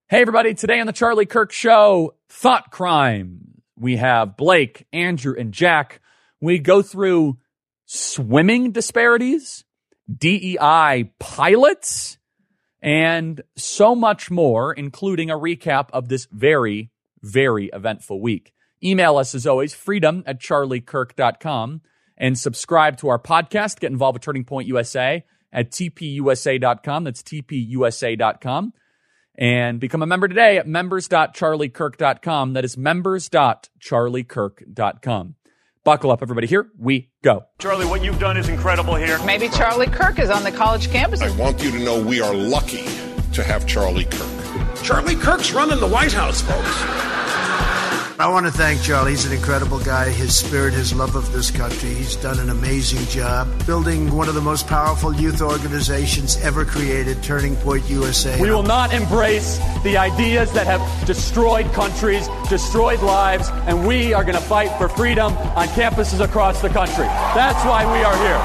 Hey, everybody. Today on the Charlie Kirk Show, Thought Crime. We have Blake, Andrew, and Jack. We go through swimming disparities, DEI pilots, and so much more, including a recap of this very, very eventful week. Email us, as always, freedom@charliekirk.com, and subscribe to our podcast. Get involved with Turning Point USA at tpusa.com. That's tpusa.com. And become a member today at members.charliekirk.com. That is members.charliekirk.com. Buckle up, everybody. Here we go. Charlie, what you've done is incredible here. Maybe Charlie Kirk is on the college campus. I want you to know we are lucky to have Charlie Kirk. Charlie Kirk's running the White House, folks. I want to thank Charlie. He's an incredible guy. His spirit, his love of this country. He's done an amazing job building one of the most powerful youth organizations ever created, Turning Point USA. We will not embrace the ideas that have destroyed countries, destroyed lives, and we are going to fight for freedom on campuses across the country. That's why we are here.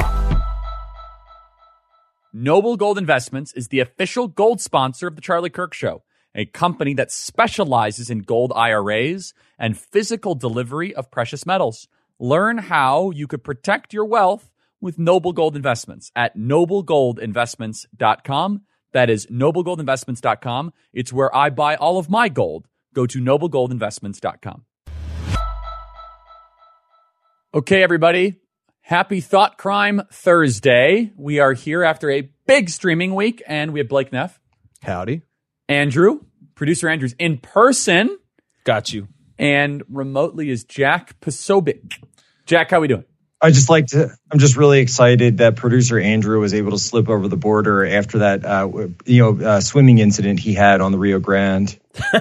Noble Gold Investments is the official gold sponsor of the Charlie Kirk Show, a company that specializes in gold IRAs and physical delivery of precious metals. Learn how you could protect your wealth with Noble Gold Investments at noblegoldinvestments.com. That is noblegoldinvestments.com. It's where I buy all of my gold. Go to noblegoldinvestments.com. Okay, everybody. Happy Thought Crime Thursday. We are here after a big streaming week, and we have Blake Neff. Howdy. Andrew, producer Andrew's in person. Got you. And remotely is Jack Posobiec. Jack, how we doing? I'm just really excited that producer Andrew was able to slip over the border after that, swimming incident he had on the Rio Grande.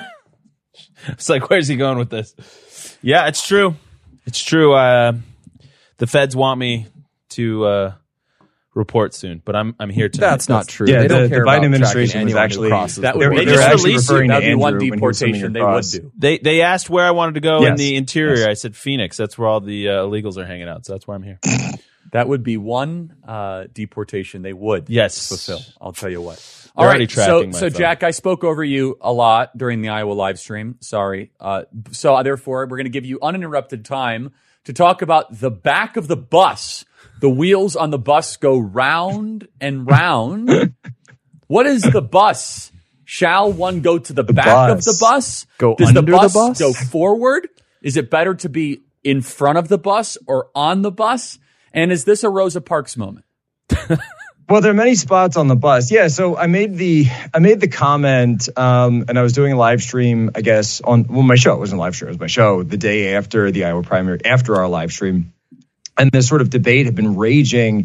It's like, where's he going with this? Yeah, it's true. It's true. The feds want me to report soon, but I'm here tonight. That's not true. Yeah, the Biden administration was actually that would they just released you. That'd be one deportation they would do. They asked where I wanted to go in the interior. Yes. I said Phoenix. That's where all the illegals are hanging out. So that's why I'm here. That would be one deportation they would fulfill. I'll tell you what. All right, so Jack, I spoke over you a lot during the Iowa live stream. Sorry. So therefore, we're going to give you uninterrupted time to talk about the back of the bus. The wheels on the bus go round and round. What is the bus? Shall one go to the back of the bus? Does the bus go forward? Is it better to be in front of the bus or on the bus? And is this a Rosa Parks moment? Well, there are many spots on the bus. Yeah, so I made the comment, and I was doing a live stream, I guess, my show. It wasn't a live stream. It was my show the day after the Iowa primary, after our live stream. And this sort of debate had been raging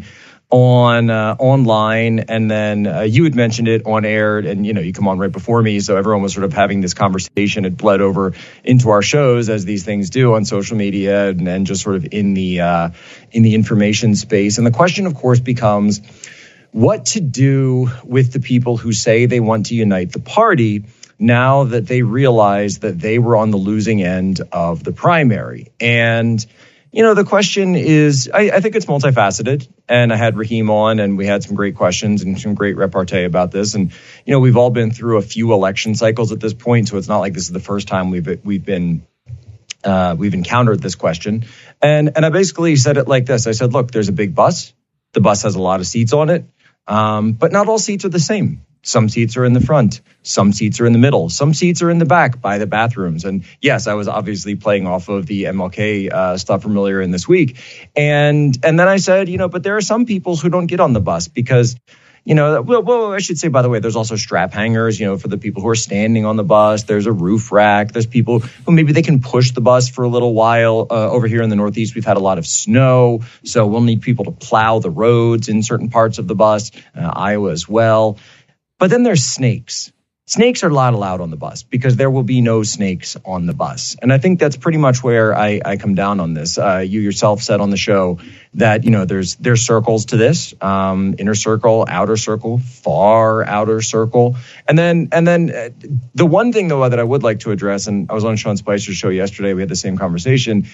online, and then you had mentioned it on air, and you come on right before me, so everyone was sort of having this conversation. It bled over into our shows, as these things do on social media, and just sort of in the information space. And the question, of course, becomes what to do with the people who say they want to unite the party now that they realize that they were on the losing end of the primary. And the question is, I think it's multifaceted, and I had Raheem on, and we had some great questions and some great repartee about this. And, we've all been through a few election cycles at this point, so it's not like this is the first time we've encountered this question. And I basically said it like this. I said, look, there's a big bus. The bus has a lot of seats on it, but not all seats are the same. Some seats are in the front. Some seats are in the middle. Some seats are in the back by the bathrooms. And yes, I was obviously playing off of the MLK stuff from earlier in this week. And then I said, but there are some people who don't get on the bus because, well, I should say, by the way, there's also strap hangers, for the people who are standing on the bus. There's a roof rack. There's people who maybe they can push the bus for a little while. Over here in the Northeast, we've had a lot of snow, so we'll need people to plow the roads in certain parts of the bus, Iowa as well. But then there's snakes. Snakes are not allowed on the bus because there will be no snakes on the bus. And I think that's pretty much where I come down on this. You yourself said on the show that, there's circles to this, inner circle, outer circle, far outer circle. And then the one thing, though, that I would like to address, and I was on Sean Spicer's show yesterday, we had the same conversation,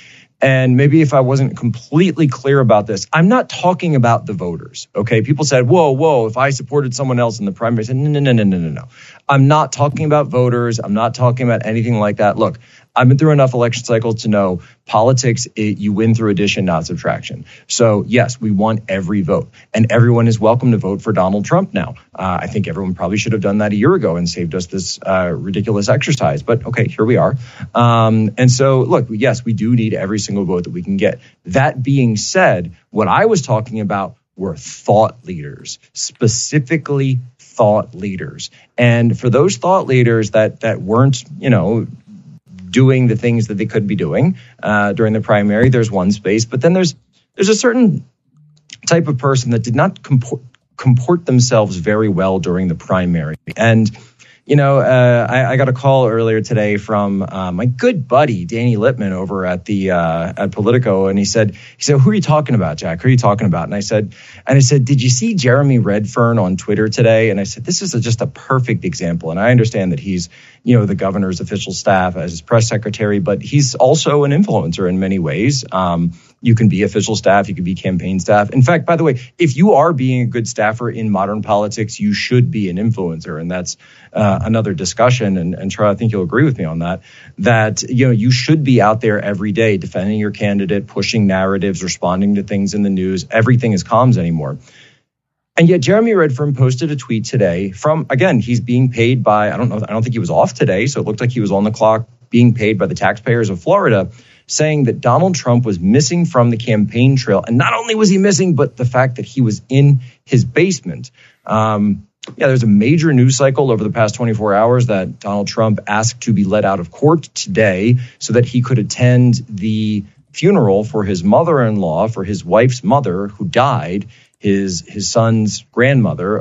And maybe if I wasn't completely clear about this, I'm not talking about the voters, okay? People said, whoa, if I supported someone else in the primary, I said, no. I'm not talking about voters. I'm not talking about anything like that. Look, I've been through enough election cycles to know politics, you win through addition, not subtraction. So yes, we want every vote, and everyone is welcome to vote for Donald Trump now. I think everyone probably should have done that a year ago and saved us this ridiculous exercise. But okay, here we are. And so look, yes, we do need every single vote that we can get. That being said, what I was talking about were thought leaders, specifically thought leaders. And for those thought leaders that weren't, doing the things that they could be doing during the primary, there's one space. But then there's a certain type of person that did not comport themselves very well during the primary. And I got a call earlier today from my good buddy Danny Lippman over at Politico, and he said, "Who are you talking about, Jack? Who are you talking about?" And I said, "Did you see Jeremy Redfern on Twitter today?" And I said, "This is just a perfect example." And I understand that he's, the governor's official staff as his press secretary, but he's also an influencer in many ways. You can be official staff, you can be campaign staff. In fact, by the way, if you are being a good staffer in modern politics, you should be an influencer, and that's another discussion. And Charlie, I think you'll agree with me on that you should be out there every day defending your candidate, pushing narratives, responding to things in the news. Everything is comms anymore. And yet Jeremy Redfern posted a tweet today from, again, he's being paid by, I don't think he was off today, so it looked like he was on the clock, being paid by the taxpayers of Florida, saying that Donald Trump was missing from the campaign trail. And not only was he missing, but the fact that he was in his basement. There's a major news cycle over the past 24 hours that Donald Trump asked to be let out of court today so that he could attend the funeral for his mother-in-law, for his wife's mother who died, his son's grandmother,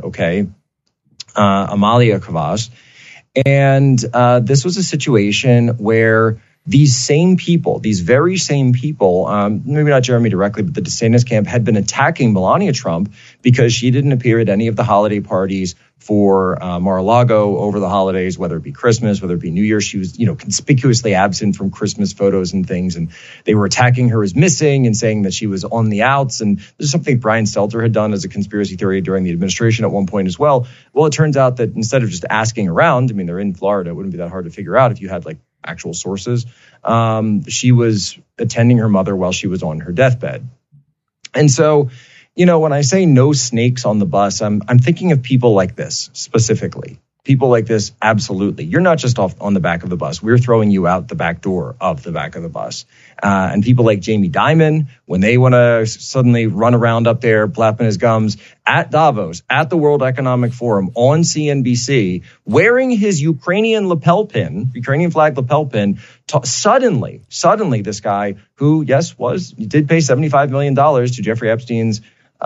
Amalia Kavas. And this was a situation where these very same people, maybe not Jeremy directly, but the DeSantis camp had been attacking Melania Trump because she didn't appear at any of the holiday parties for Mar-a-Lago over the holidays, whether it be Christmas, whether it be New Year's. She was, conspicuously absent from Christmas photos and things. And they were attacking her as missing and saying that she was on the outs. And this is something Brian Stelter had done as a conspiracy theory during the administration at one point as well. Well, it turns out that instead of just asking around, they're in Florida, it wouldn't be that hard to figure out if you had actual sources. She was attending her mother while she was on her deathbed. And so, when I say no snakes on the bus, I'm thinking of people like this specifically. People like this, absolutely. You're not just off on the back of the bus. We're throwing you out the back door of the back of the bus. And people like Jamie Dimon, when they want to suddenly run around up there, flapping his gums at Davos, at the World Economic Forum, on CNBC, wearing his Ukrainian flag lapel pin, suddenly this guy who, yes, did pay $75 million to Jeffrey Epstein's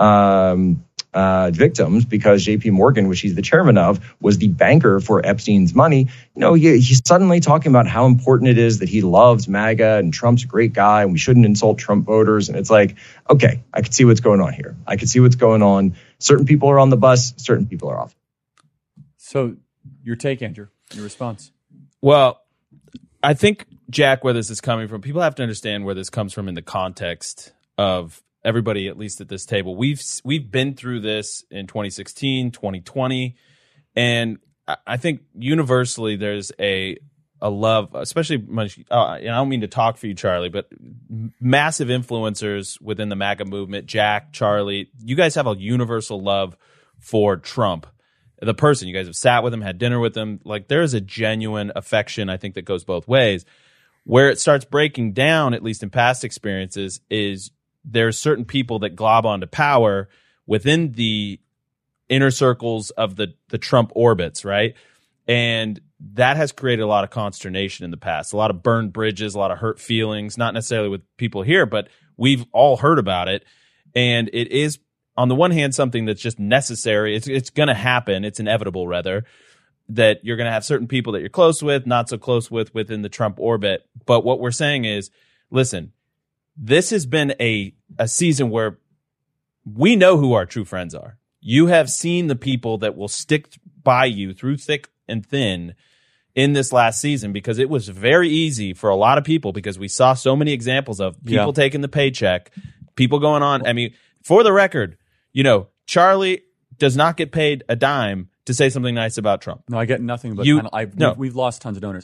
victims, because JP Morgan, which he's the chairman of, was the banker for Epstein's money. He's suddenly talking about how important it is that he loves MAGA and Trump's a great guy and we shouldn't insult Trump voters. And it's like, okay, I can see what's going on here. I can see what's going on. Certain people are on the bus, certain people are off. So your take, Andrew, your response? Well, I think, Jack, where this is coming from, people have to understand where this comes from in the context of everybody, at least at this table. We've been through this in 2016, 2020, and I think universally there's a love, especially I don't mean to talk for you, Charlie, but massive influencers within the MAGA movement, Jack, Charlie, you guys have a universal love for Trump, the person. You guys have sat with him, had dinner with him. There is a genuine affection, I think, that goes both ways. Where it starts breaking down, at least in past experiences, is there's certain people that glob onto power within the inner circles of the Trump orbits, right? And that has created a lot of consternation in the past, a lot of burned bridges, a lot of hurt feelings, not necessarily with people here, but we've all heard about it. And it is, on the one hand, something that's just necessary. It's going to happen. It's inevitable, rather, that you're going to have certain people that you're close with, not so close with within the Trump orbit. But what we're saying is, listen, this has been a season where we know who our true friends are. You have seen the people that will stick by you through thick and thin in this last season, because it was very easy for a lot of people, because we saw so many examples of people taking the paycheck, people going on. I mean, for the record, Charlie does not get paid a dime to say something nice about Trump. No, I get nothing but we've lost tons of donors.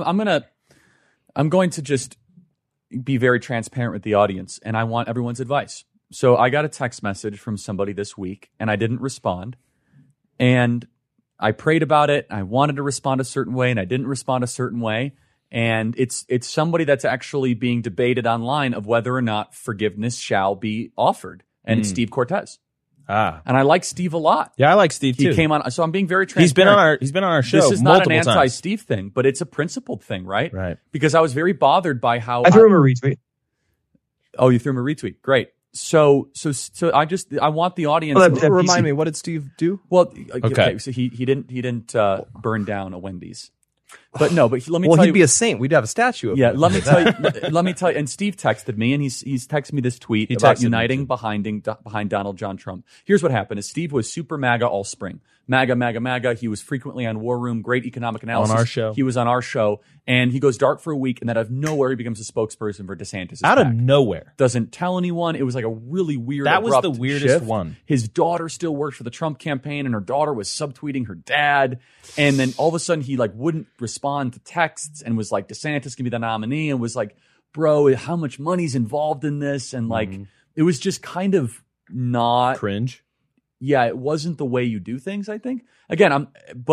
I'm going to just be very transparent with the audience, and I want everyone's advice. So I got a text message from somebody this week, and I didn't respond. And I prayed about it. I wanted to respond a certain way, and I didn't respond a certain way. And it's somebody that's actually being debated online of whether or not forgiveness shall be offered. And it's Steve Cortez. And I like Steve a lot. Yeah, I like Steve too. He came on, so I'm being very transparent. He's been on our show. This is not an anti-Steve thing, but it's a principled thing, right? Right. Because I was very bothered by how I threw him a retweet. Oh, you threw him a retweet. Great. So I want the audience. Well, remind me, what did Steve do? Well, okay. So he didn't burn down a Wendy's. But let me tell you. Well, he'd be a saint. We'd have a statue of him. Yeah, let me tell you. And Steve texted me, and he's texted me this tweet about uniting behind Donald John Trump. Here's what happened: is Steve was super MAGA all spring. MAGA, MAGA, MAGA. He was frequently on War Room, great economic analysis. On our show. He was on our show, and he goes dark for a week, and then out of nowhere, he becomes a spokesperson for DeSantis. Out of nowhere. Doesn't tell anyone. It was like a really weird, that was the weirdest shift. one. His daughter still worked for the Trump campaign, and her daughter was subtweeting her dad. And then all of a sudden, he wouldn't respond to texts and was like, DeSantis can be the nominee, and was like, bro, how much money's involved in this? And it was just kind of not cringe. Yeah, it wasn't the way you do things, I think. Again, I'm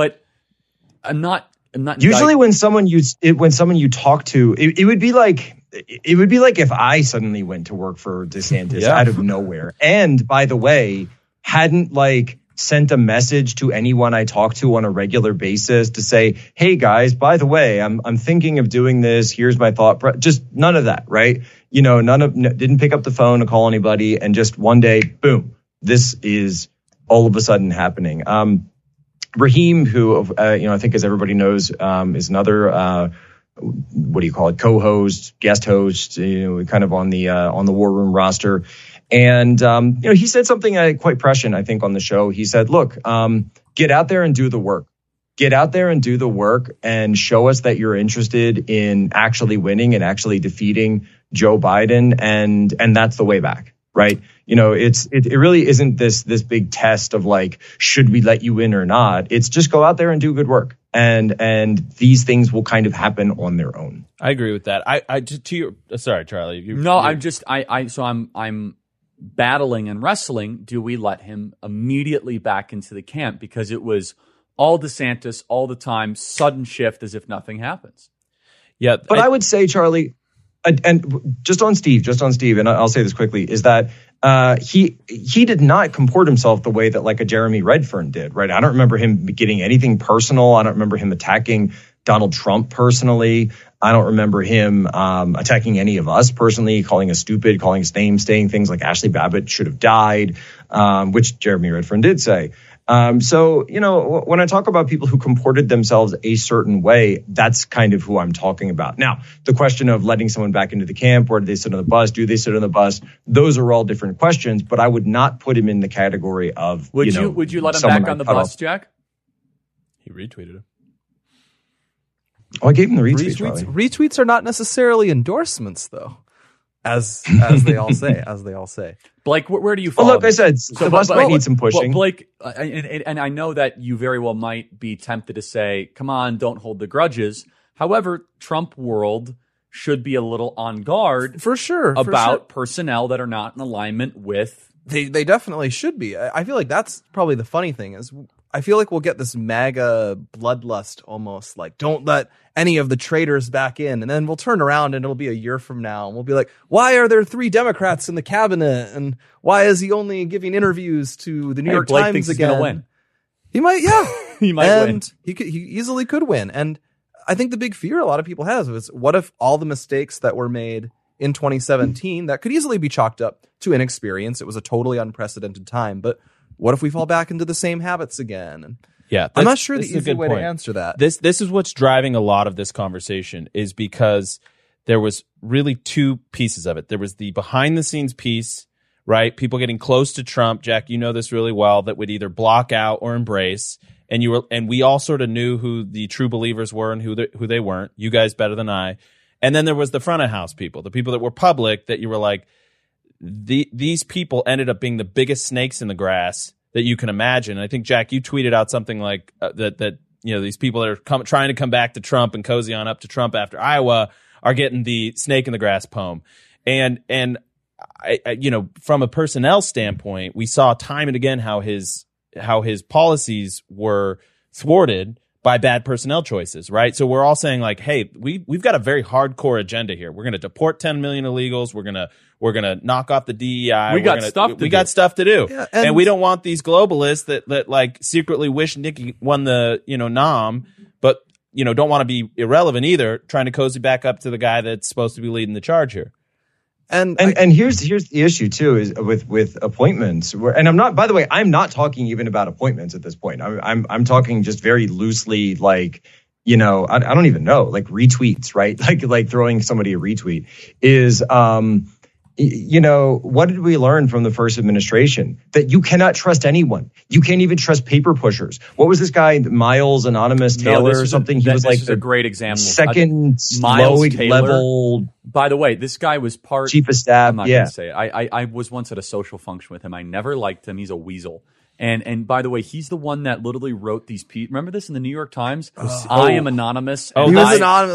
not usually when someone you talk to, it would be like if I suddenly went to work for DeSantis out of nowhere. And by the way, hadn't sent a message to anyone I talk to on a regular basis to say, hey guys, by the way, I'm thinking of doing this. Here's my thought. Just none of that, right? Didn't pick up the phone to call anybody, and just one day, boom, this is all of a sudden happening. Raheem, who I think, as everybody knows, is another co-host, guest host, kind of on the War Room roster. And he said something quite prescient, I think, on the show. He said, look, get out there and do the work. Get out there and do the work and show us that you're interested in actually winning and actually defeating Joe Biden. And that's the way back, right? It really isn't this big test of should we let you in or not? It's just go out there and do good work. And these things will kind of happen on their own. I agree with that. Sorry, Charlie. I'm battling and wrestling. Do we let him immediately back into the camp? Because it was all DeSantis all the time, sudden shift as if nothing happens. Yeah. But I would say, Charlie, and just on Steve, and I'll say this quickly, is that he did not comport himself the way that a Jeremy Redfern did, right? I don't remember him getting anything personal. I don't remember him attacking Donald Trump personally. I don't remember him attacking any of us personally, calling us stupid, calling us names, saying things like Ashley Babbitt should have died, which Jeremy Redfern did say. So, when I talk about people who comported themselves a certain way, that's kind of who I'm talking about. Now, the question of letting someone back into the camp, where do they sit on the bus? Do they sit on the bus? Those are all different questions, but I would not put him in the category of, Would you let him back on the bus, Jack? He retweeted him. Oh, I gave him the retweet. Retweets are not necessarily endorsements, though, as they all say. Blake, where do you fall? Well, look, I said the bus might need some pushing. Blake, and I know that you very well might be tempted to say, "Come on, don't hold the grudges." However, Trump world should be a little on guard for sure about personnel that are not in alignment with. They definitely should be. I feel like that's probably the funny thing is. I feel like we'll get this MAGA bloodlust almost, don't let any of the traitors back in. And then we'll turn around and it'll be a year from now. And we'll be like, why are there 3 Democrats in the cabinet? And why is he only giving interviews to the New York Blake Times thinks again? He's gonna win. He might, yeah. He might win. He easily could win. And I think the big fear a lot of people have is what if all the mistakes that were made in 2017 that could easily be chalked up to inexperience? It was a totally unprecedented time, but what if we fall back into the same habits again? And yeah, I'm not sure the easy way to answer that. This is what's driving a lot of this conversation is because there was really 2 pieces of it. There was the behind the scenes piece, right? People getting close to Trump. Jack, you know this really well, that would either block out or embrace. and we all sort of knew who the true believers were and who they weren't. You guys better than I. And then there was the front of house people, the people that were public, that you were like, these people ended up being the biggest snakes in the grass that you can imagine. And I think, Jack, you tweeted out something like that these people that are trying to come back to Trump and cozy on up to Trump after Iowa are getting the snake in the grass poem. And I from a personnel standpoint, we saw time and again how his policies were thwarted by bad personnel choices, right? So we're all saying like, hey, we've got a very hardcore agenda here. We're going to deport 10 million illegals. We're going to knock off the DEI. We got stuff to do. Yeah, and we don't want these globalists that like secretly wish Nikki won the, nom, but, don't want to be irrelevant either, trying to cozy back up to the guy that's supposed to be leading the charge here. And here's the issue too, is with appointments. And I'm not talking even about appointments at this point. I'm talking just very loosely, like, I don't even know, like retweets, right? Like throwing somebody a retweet is, what did we learn from the first administration? That you cannot trust anyone. You can't even trust paper pushers. What was this guy, Miles Anonymous Taylor or something? He was like a great example. Second low level. By the way, this guy was chief of staff. I'm not going to say it. I was once at a social function with him. I never liked him. He's a weasel. And by the way, he's the one that literally wrote these remember this in the New York Times? I am anonymous. He was anonymous.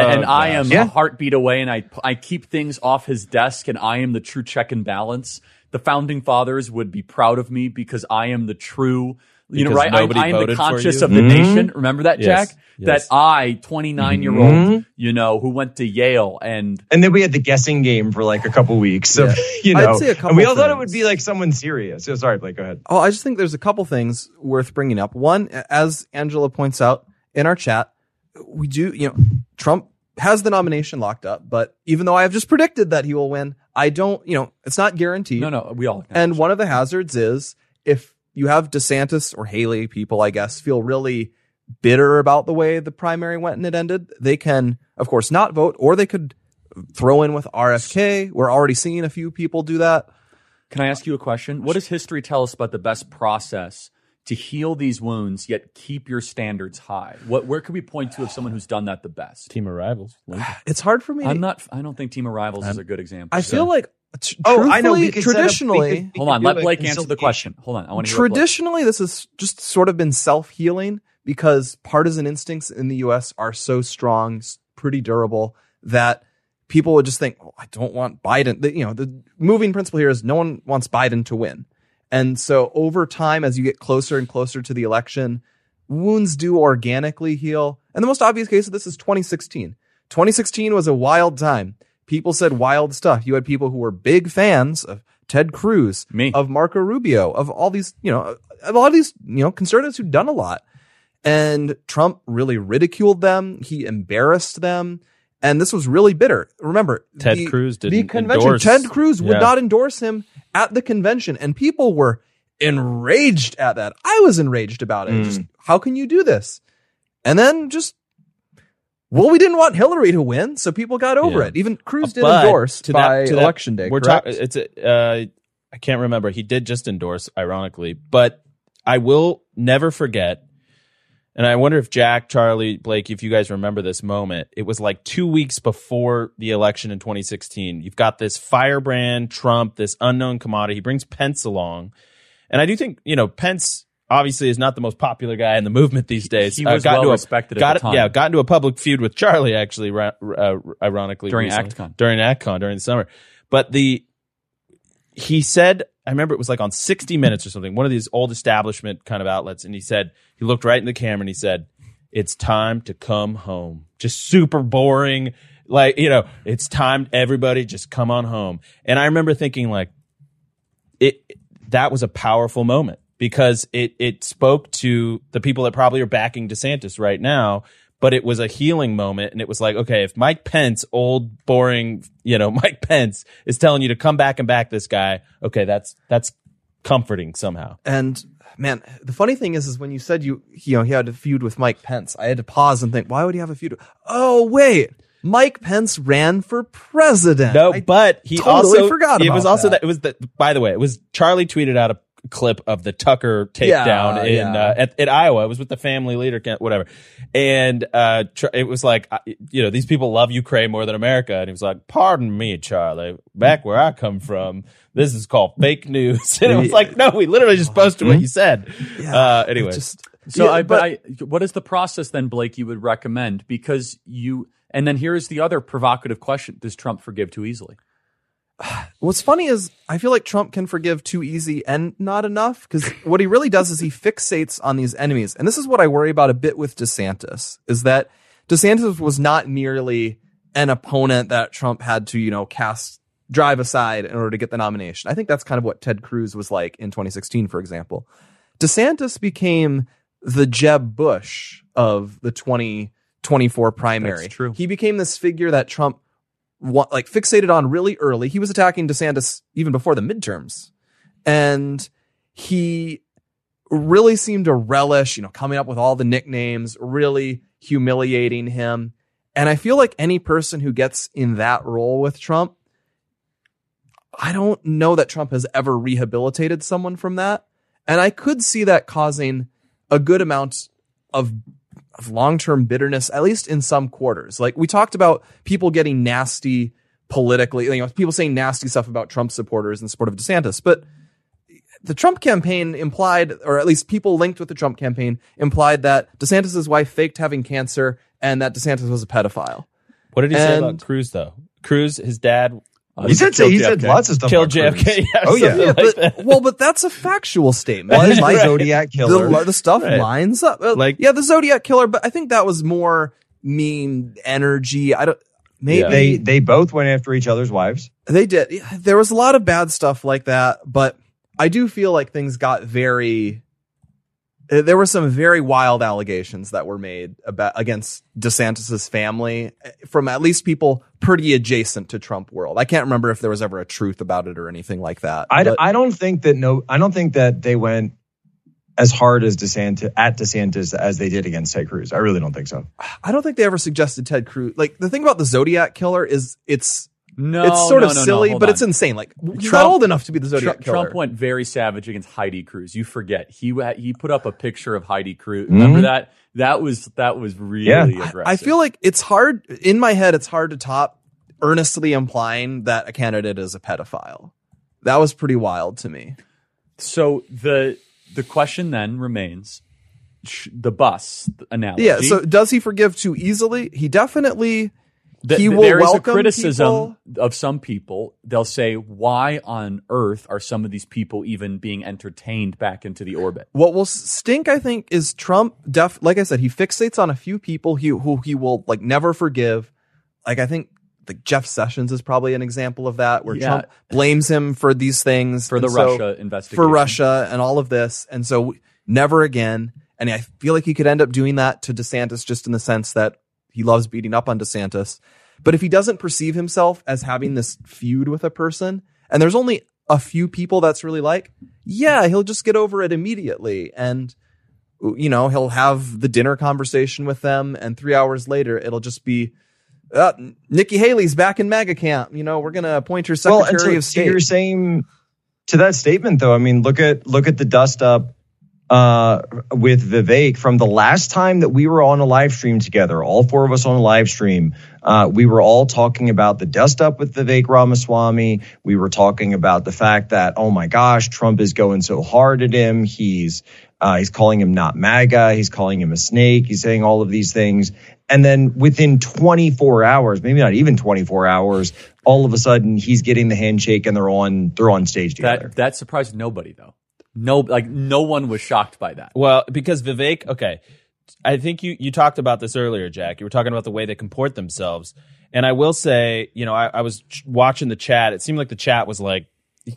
I am a heartbeat away, and I keep things off his desk, and I am the true check and balance. The founding fathers would be proud of me because I am the true, right? I am the conscience of the nation. Remember that, Jack? Yes. That I, 29-year-old, who went to Yale and then we had the guessing game for like a couple weeks. So, I'd say a couple and we all thought it would be like someone serious. So sorry, Blake, go ahead. Oh, I just think there's a couple things worth bringing up. One, as Angela points out in our chat, we do, Trump has the nomination locked up, but even though I have just predicted that he will win, I don't, it's not guaranteed. No, we all. And one of the hazards is if you have DeSantis or Haley people, I guess, feel really bitter about the way the primary went and it ended, they can, of course, not vote, or they could throw in with RFK. We're already seeing a few people do that. Can I ask you a question? What does history tell us about the best process to heal these wounds yet keep your standards high? Where could we point to of someone who's done that the best? Team of Rivals. It's hard for me. I don't think Team of Rivals is a good example. I feel like I know. Traditionally, hold on. Let Blake answer the question. Hold on. I want to. Traditionally, this has just sort of been self-healing because partisan instincts in the U.S. are so strong, pretty durable, that people would just think, I don't want Biden. The moving principle here is no one wants Biden to win. And so over time, as you get closer and closer to the election, wounds do organically heal. And the most obvious case of this is 2016. 2016 was a wild time. People said wild stuff. You had people who were big fans of Ted Cruz, of Marco Rubio, of all these, a lot of these, conservatives who'd done a lot. And Trump really ridiculed them. He embarrassed them. And this was really bitter. Remember, Ted Cruz didn't endorse. Ted Cruz would not endorse him at the convention. And people were enraged at that. I was enraged about it. Just, how can you do this? And then we didn't want Hillary to win, so people got over it. Even Cruz did endorse by election day. I can't remember. He did just endorse, ironically. But I will never forget. And I wonder if Jack, Charlie, Blake, if you guys remember this moment. It was like 2 weeks before the election in 2016. You've got this firebrand Trump, this unknown commodity. He brings Pence along. And I do think, Pence obviously is not the most popular guy in the movement these days. He was well-respected at the time. Yeah, got into a public feud with Charlie, actually, ironically. During recently. ActCon. During ActCon, during the summer. But he said, I remember it was like on 60 Minutes or something, one of these old establishment kind of outlets, and he looked right in the camera and he said, "It's time to come home." Just super boring. Like, it's time, everybody just come on home. And I remember thinking like, that was a powerful moment because it spoke to the people that probably are backing DeSantis right now, but it was a healing moment. And it was like, okay, if Mike Pence, old, boring, Mike Pence is telling you to come back and back this guy, okay, that's comforting somehow. And man, the funny thing is when you said he had a feud with Mike Pence, I had to pause and think, why would he have a feud? Oh, wait. Mike Pence ran for president. No, but he totally forgot about it was also that. It was by the way, it was Charlie tweeted out clip of the Tucker takedown at Iowa. It was with the family leader, whatever. And it was like, these people love Ukraine more than America. And he was like, pardon me, Charlie, back where I come from, this is called fake news. And it was like, no, we literally just posted what you said. Anyway. What is the process then, Blake, you would recommend? Because and then here's the other provocative question. Does Trump forgive too easily? What's funny is I feel like Trump can forgive too easy and not enough, because what he really does is he fixates on these enemies. And this is what I worry about a bit with DeSantis, is that DeSantis was not nearly an opponent that Trump had to, drive aside in order to get the nomination. I think that's kind of what Ted Cruz was like in 2016, for example. DeSantis became the Jeb Bush of the 2024 primary. That's true. He became this figure that Trump fixated on really early. He was attacking DeSantis even before the midterms. And he really seemed to relish, coming up with all the nicknames, really humiliating him. And I feel like any person who gets in that role with Trump, I don't know that Trump has ever rehabilitated someone from that. And I could see that causing a good amount of long-term bitterness, at least in some quarters. Like we talked about people getting nasty politically, people saying nasty stuff about Trump supporters in support of DeSantis. But the Trump campaign implied, or at least people linked with the Trump campaign implied that DeSantis' wife faked having cancer and that DeSantis was a pedophile. What did he say about Cruz, though? Cruz, his dad... He said lots of stuff. Killed JFK. But that's a factual statement. Was my Zodiac killer? The stuff lines up. The Zodiac killer, but I think that was more mean energy. Maybe they both went after each other's wives. They did. There was a lot of bad stuff like that, but I do feel like things got there were some very wild allegations that were made against DeSantis's family from at least people pretty adjacent to Trump world. I can't remember if there was ever a truth about it or anything like that. I don't think that they went as hard as DeSantis as they did against Ted Cruz. I really don't think so. I don't think they ever suggested Ted Cruz. Like the thing about the Zodiac killer is it's sort of silly, but it's insane. Like he's not old enough to be the Zodiac killer. Trump went very savage against Heidi Cruz. You forget he put up a picture of Heidi Cruz. Remember that? That was really aggressive. I feel like it's hard in my head. It's hard to top earnestly implying that a candidate is a pedophile. That was pretty wild to me. So the question then remains the bus analogy. Yeah. So does he forgive too easily? He definitely. There is a criticism of some people. They'll say, why on earth are some of these people even being entertained back into the orbit? What will stink, I think, is Trump, like I said, he fixates on a few people who he will never forgive. Like, I think Jeff Sessions is probably an example of that, where Trump blames him for these things. For the Russia investigation. For Russia and all of this. And so never again. And I feel like he could end up doing that to DeSantis just in the sense that he loves beating up on DeSantis. But if he doesn't perceive himself as having this feud with a person, and there's only a few people that's really he'll just get over it immediately. And, he'll have the dinner conversation with them. And 3 hours later, it'll just be, Nikki Haley's back in MAGA camp. We're going to appoint her Secretary of State. You're saying to that statement, though, I mean, look at the dust up with Vivek from the last time that we were on a live stream together, all four of us on a live stream. We were all talking about the dust up with Vivek Ramaswamy. We were talking about the fact that, oh my gosh, Trump is going so hard at him. He's calling him not MAGA. He's calling him a snake. He's saying all of these things. And then within 24 hours, maybe not even 24 hours, all of a sudden he's getting the handshake and they're on stage together. That surprised nobody, though. No one was shocked by that. Well, because Vivek, okay, I think you talked about this earlier, Jack. You were talking about the way they comport themselves. And I will say, I was watching the chat. It seemed like the chat was like,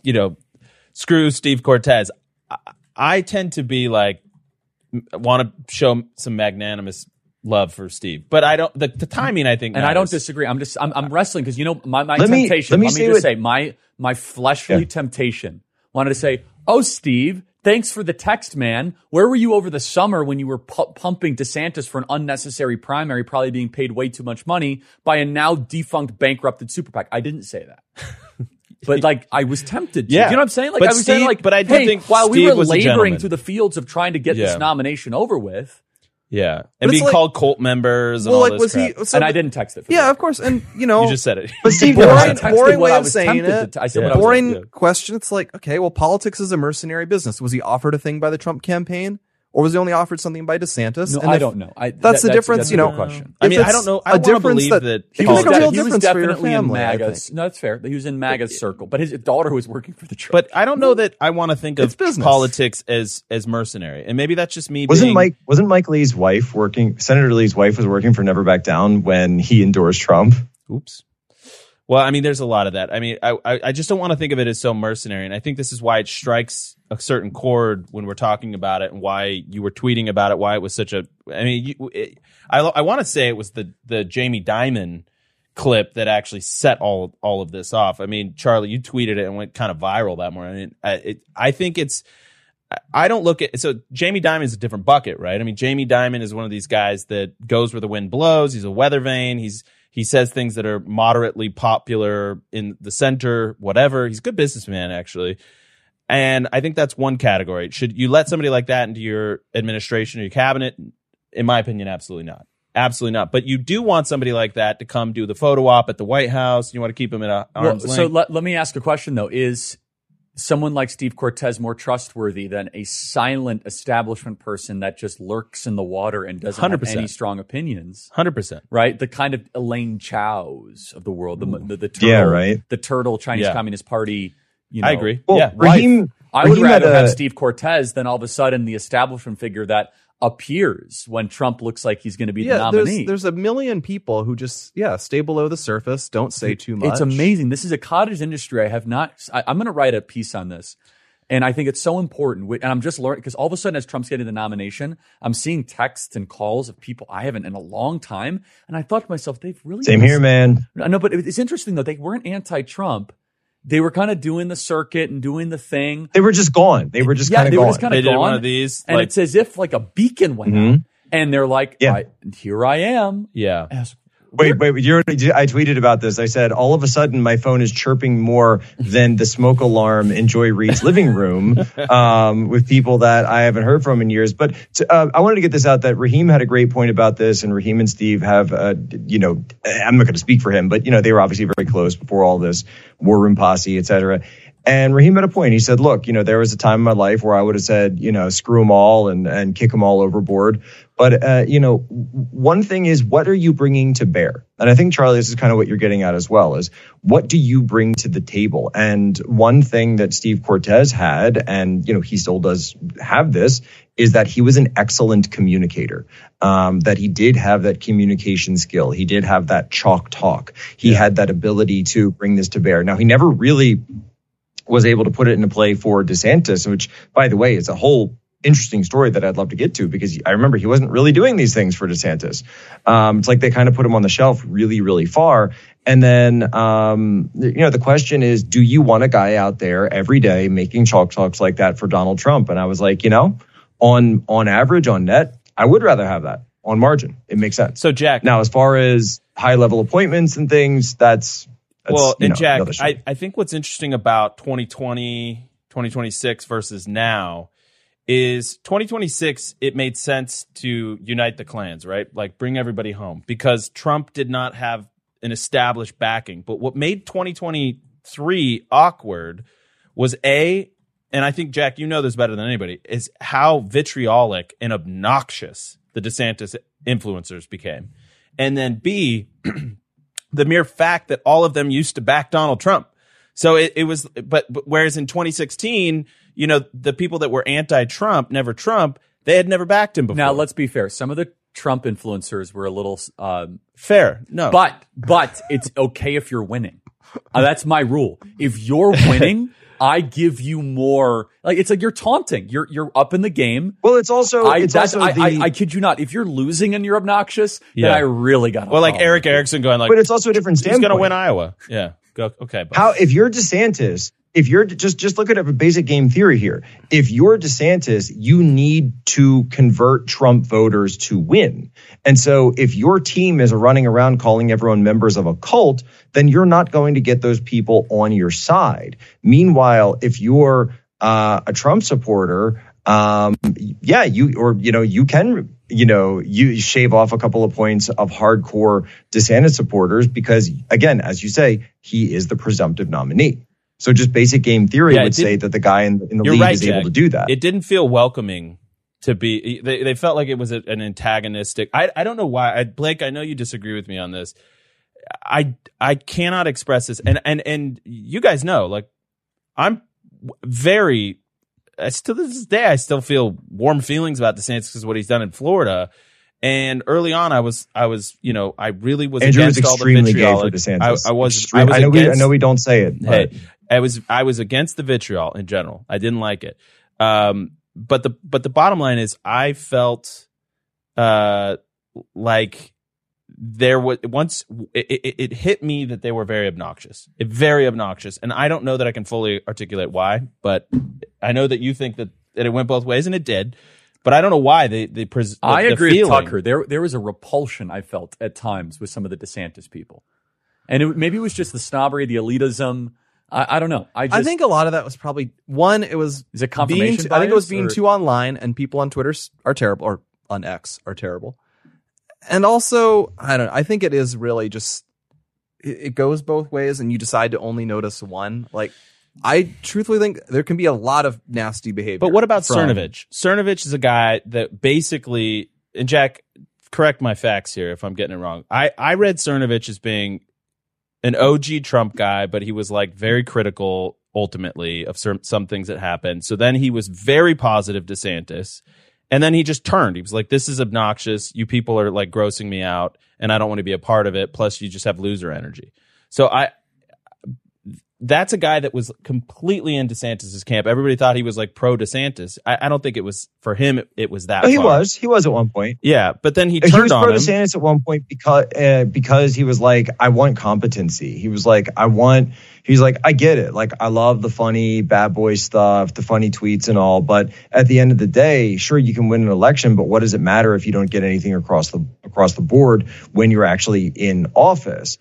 screw Steve Cortez. I tend to be like, want to show some magnanimous love for Steve. But I don't, the timing, I think. And matters. I don't disagree. I'm wrestling because, my temptation, let me just say, my fleshly temptation wanted to say, oh, Steve, thanks for the text, man. Where were you over the summer when you were pumping DeSantis for an unnecessary primary, probably being paid way too much money by a now defunct, bankrupted super PAC? I didn't say that. but like I was tempted to. Yeah. You know what I'm saying? Like but I was saying, like, but I do think while Steve we were was laboring through the fields of trying to get Yeah. this nomination over with. Yeah, and being called cult members and well, all like, this was crap. he? So And I didn't text it. For yeah, that. of course. And you know, You just said it. But Steve, I boring, texted boring what way I of was saying tempted it. to. I said Yeah. what I was Boring Yeah. question. It's like, okay, well, politics is a mercenary business. Was he offered a thing by the Trump campaign, or was he only offered something by DeSantis? No, And I if- don't know. That's the difference, That's you a know. good question. I mean, If I don't know. it's I a want to difference believe that that he can make a real he was difference for your definitely in family, I MAGA's. think. No, that's fair. He was in MAGA's circle, but his daughter was working for the church. But I don't know that I want to think It's of business. politics as mercenary, and maybe that's just me. Wasn't being, Mike Lee's wife working? Senator Lee's wife was working for Never Back Down when he endorsed Trump. Oops. Well, I mean, there's a lot of that. I mean, I just don't want to think of it as so mercenary, and I think this is why it strikes a certain chord when we're talking about it, and why you were tweeting about it. Why it was such a. I mean, I want to say it was the Jamie Dimon clip that actually set all of this off. I mean, Charlie, you tweeted it and went kind of viral that morning. I think it's. I don't look at so Jamie Dimon is a different bucket, right? I mean, Jamie Dimon is one of these guys that goes where the wind blows. He's a weather vane. He says things that are moderately popular in the center, whatever. He's a good businessman, actually. And I think that's one category. Should you let somebody like that into your administration or your cabinet? In my opinion, absolutely not. Absolutely not. But you do want somebody like that to come do the photo op at the White House. You want to keep him at arm's length. So let me ask a question, though. Is someone like Steve Cortez more trustworthy than a silent establishment person that just lurks in the water and doesn't 100%. have any strong opinions? 100%. Right? The kind of Elaine Chao's of the world, the turtle, Yeah, right. the turtle Chinese Yeah. Communist Party. You know, I agree. Well, Yeah. Raheem, I would Raheem rather had have Steve Cortez than all of a sudden the establishment figure that appears when Trump looks like he's going to be the nominee. There's a million people who just stay below the surface, don't say too much. It's amazing. This is a cottage industry. I'm going to write a piece on this. And I think it's so important. And I'm just learning because all of a sudden, as Trump's getting the nomination, I'm seeing texts and calls of people I haven't in a long time. And I thought to myself, they've really. Same here, man. No, but it's interesting, though. They weren't anti-Trump. They were kind of doing the circuit and doing the thing. They were just gone. They were just kind of gone. They did one of these. And it's as if like a beacon went out. And they're like, here I am. Yeah. Wait, I tweeted about this. I said, all of a sudden, my phone is chirping more than the smoke alarm in Joy Reid's living room with people that I haven't heard from in years. But I wanted to get this out that Raheem had a great point about this, and Raheem and Steve have, I'm not going to speak for him, but, they were obviously very close before all this War Room posse, et cetera. And Raheem had a point. He said, look, there was a time in my life where I would have said, screw them all and kick them all overboard. But, one thing is, what are you bringing to bear? And I think, Charlie, this is kind of what you're getting at as well, is what do you bring to the table? And one thing that Steve Cortez had, and, he still does have this, is that he was an excellent communicator, that he did have that communication skill. He did have that chalk talk. He had that ability to bring this to bear. Now, he never really was able to put it into play for DeSantis, which, by the way, is a whole interesting story that I'd love to get to, because I remember he wasn't really doing these things for DeSantis. It's like they kind of put him on the shelf really, really far. And then, the question is, do you want a guy out there every day making chalk talks like that for Donald Trump? And I was like, on average, on net, I would rather have that. On margin, it makes sense. So, Jack, now, as far as high level appointments and things, that's Jack, I think what's interesting about 2020, 2026 versus now is 2026, it made sense to unite the clans, right? Like bring everybody home, because Trump did not have an established backing. But what made 2023 awkward was and I think, Jack, this better than anybody, is how vitriolic and obnoxious the DeSantis influencers became. And then B, the mere fact that all of them used to back Donald Trump. So it was, but whereas in 2016, the people that were anti-Trump, never Trump, they had never backed him before. Now, let's be fair. Some of the Trump influencers were a little fair. No, but it's okay if you're winning. That's my rule. If you're winning, I give you more. Like it's like you're taunting. You're up in the game. Well, it's also I kid you not. If you're losing and you're obnoxious, then I really got. Well, like Eric Erickson going like, but it's also a different standpoint. He's going to win Iowa. Yeah. Go, okay. If you're DeSantis, if you're just look at a basic game theory here. If you're DeSantis, you need to convert Trump voters to win. And so if your team is running around calling everyone members of a cult, then you're not going to get those people on your side. Meanwhile, if you're a Trump supporter, you can you shave off a couple of points of hardcore DeSantis supporters because, again, as you say, he is the presumptive nominee. So just basic game theory would say that the guy in the league is able to do that. It didn't feel welcoming to be. They felt like it was an antagonistic. I don't know why. Blake, I know you disagree with me on this. I cannot express this, and you guys know, like, I'm very. To this day, I still feel warm feelings about DeSantis because of what he's done in Florida. And early on, I really was Andrew against all the vitriol. Gay for DeSantis. I know we don't say it. But. Hey, I was against the vitriol in general. I didn't like it. But the bottom line is, I felt like there was once it hit me that they were very obnoxious, and I don't know that I can fully articulate why, but I know that you think that it went both ways, and it did. But I don't know why I agree with Tucker. There was a repulsion I felt at times with some of the DeSantis people, and maybe it was just the snobbery, the elitism. I don't know. I think a lot of that was probably is it confirmation bias? I think it was being too online, and people on Twitter are terrible, or on X are terrible. And also, I don't know. I think it is really just it goes both ways, and you decide to only notice one. Like, I truthfully think there can be a lot of nasty behavior. But what about Cernovich? Cernovich is a guy that basically, and Jack, correct my facts here if I'm getting it wrong. I read Cernovich as being an OG Trump guy, but he was like very critical ultimately of some things that happened. So then he was very positive DeSantis. And then he just turned. He was like, this is obnoxious. You people are like grossing me out and I don't want to be a part of it. Plus you just have loser energy. So that's a guy that was completely in DeSantis's camp. Everybody thought he was like pro DeSantis. I don't think it was for him. It was that. He was at one point. Yeah, but then he turned on him. He was pro DeSantis at one point because he was like, I want competency. He was like, he's like, I get it. Like, I love the funny bad boy stuff, the funny tweets and all. But at the end of the day, sure, you can win an election, but what does it matter if you don't get anything across the board when you're actually in office?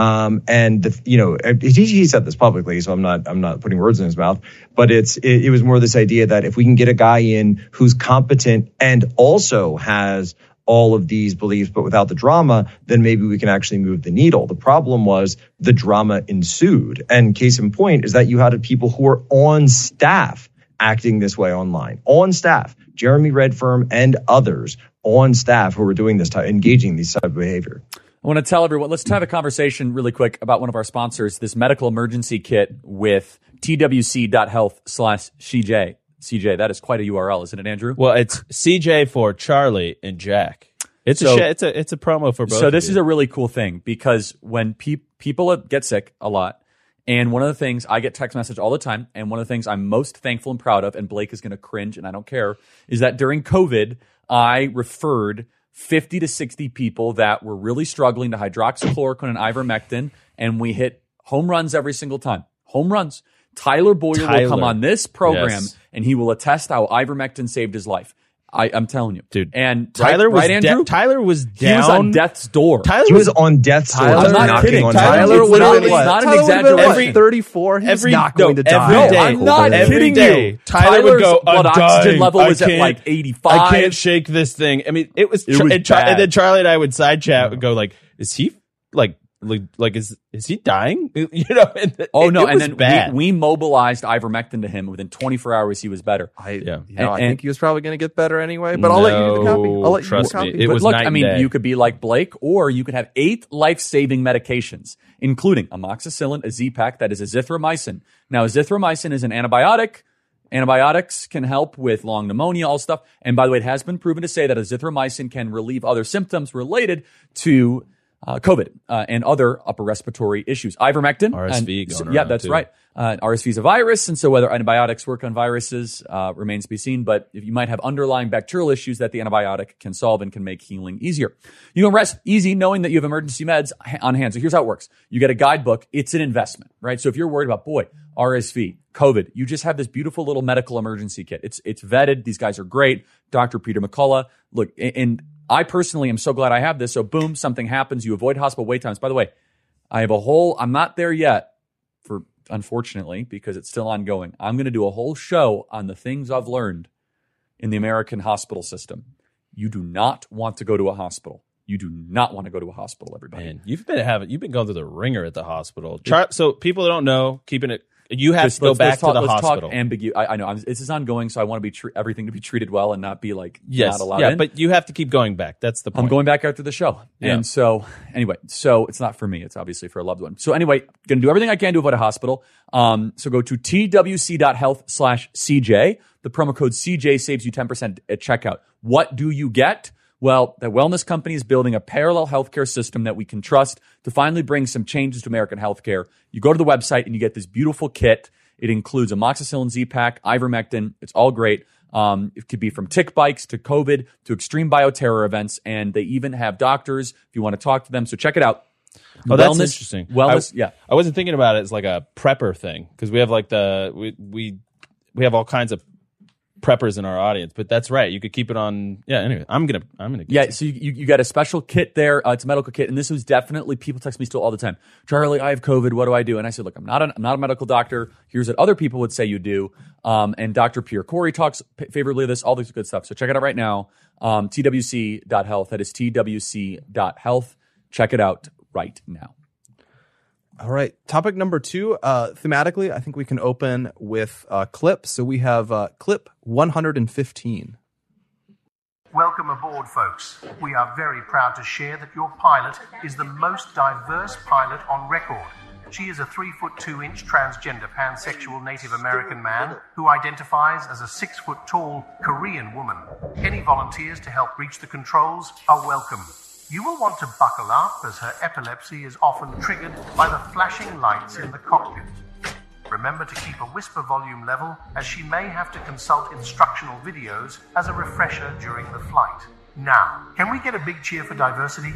He said this publicly, so I'm not putting words in his mouth, but it was more this idea that if we can get a guy in who's competent and also has all of these beliefs, but without the drama, then maybe we can actually move the needle. The problem was the drama ensued. And case in point is that you had people who were on staff acting this way online, on staff, Jeremy Redfern and others on staff who were doing this engaging these type of behavior. I want to tell everyone, let's have a conversation really quick about one of our sponsors, this medical emergency kit with twc.health/CJ. CJ, that is quite a URL, isn't it, Andrew? Well, it's CJ for Charlie and Jack. It's a promo for both. So this is a really cool thing because when people get sick a lot, and one of the things, I get text message all the time, and one of the things I'm most thankful and proud of, and Blake is going to cringe and I don't care, is that during COVID, I referred 50 to 60 people that were really struggling to hydroxychloroquine and ivermectin, and we hit home runs every single time. Home runs. Tyler Boyer will come on this program, and he will attest how ivermectin saved his life. I'm telling you, dude. And Tyler was Andrew? Tyler was down. He was on death's door. He was on death's door. I'm not kidding. Tyler would have been not an exaggeration. 34. He's not going to die. Every day. I'm not kidding you. Tyler would go. Blood oxygen level was at like 85. I can't shake this thing. I mean, it was and then Charlie and I would side chat and go like, "Is he like is he dying?" You know? And then we mobilized ivermectin to him. Within 24 hours, he was better. I think he was probably going to get better anyway. But I'll let you do the copy. I'll let you trust do the copy. me. It was look, night and day. you could be like Blake, or you could have 8 life-saving medications, including amoxicillin, a Z-Pak, that is azithromycin. Now, azithromycin is an antibiotic. Antibiotics can help with long pneumonia, all stuff. And by the way, it has been proven to say that azithromycin can relieve other symptoms related to COVID and other upper respiratory issues. Ivermectin. RSV going yeah, around that's too. right. RSV is a virus, and so whether antibiotics work on viruses remains to be seen, but if you might have underlying bacterial issues that the antibiotic can solve and can make healing easier. You can rest easy knowing that you have emergency meds on hand. So here's how it works. You get a guidebook. It's an investment, right? So if you're worried about, RSV, COVID, you just have this beautiful little medical emergency kit. It's vetted. These guys are great. Dr. Peter McCullough. Look, and I personally am so glad I have this. So boom, something happens. You avoid hospital wait times. By the way, I have I'm not there yet unfortunately, because it's still ongoing. I'm going to do a whole show on the things I've learned in the American hospital system. You do not want to go to a hospital. You do not want to go to a hospital, everybody. Man, you've been going through the ringer at the hospital. So people that don't know, you have to go back to the hospital. I know this is ongoing, so I want to be everything to be treated well and not be not allowed in. But you have to keep going back. That's the point. I'm going back after the show. Yeah. And so anyway, it's not for me. It's obviously for a loved one. So anyway, going to do everything I can to avoid a hospital. So go to twc.health/CJ. The promo code CJ saves you 10% at checkout. What do you get? Well, the wellness company is building a parallel healthcare system that we can trust to finally bring some changes to American healthcare. You go to the website and you get this beautiful kit. It includes amoxicillin Z-Pack, ivermectin. It's all great. It could be from tick bites to COVID to extreme bioterror events. And they even have doctors if you want to talk to them. So check it out. Oh, that's interesting. Wellness, yeah. I wasn't thinking about it as like a prepper thing because we have we have all kinds of preppers in our audience, but that's right. You could keep it on. Yeah. Anyway, I'm gonna. So you got a special kit there. It's a medical kit, and this was definitely people text me still all the time. Charlie, I have COVID. What do I do? And I said, look, I'm not a medical doctor. Here's what other people would say you do. And Dr. Pierre Corey talks favorably of this. All this good stuff. So check it out right now. TWC.health. That is TWC.health. Check it out right now. All right. Topic number 2, thematically, I think we can open with a clip. So we have clip 115. Welcome aboard, folks. We are very proud to share that your pilot is the most diverse pilot on record. She is a 3'2" transgender pansexual Native American man who identifies as a 6-foot-tall Korean woman. Any volunteers to help reach the controls are welcome. You will want to buckle up as her epilepsy is often triggered by the flashing lights in the cockpit. Remember to keep a whisper volume level as she may have to consult instructional videos as a refresher during the flight. Now, can we get a big cheer for diversity?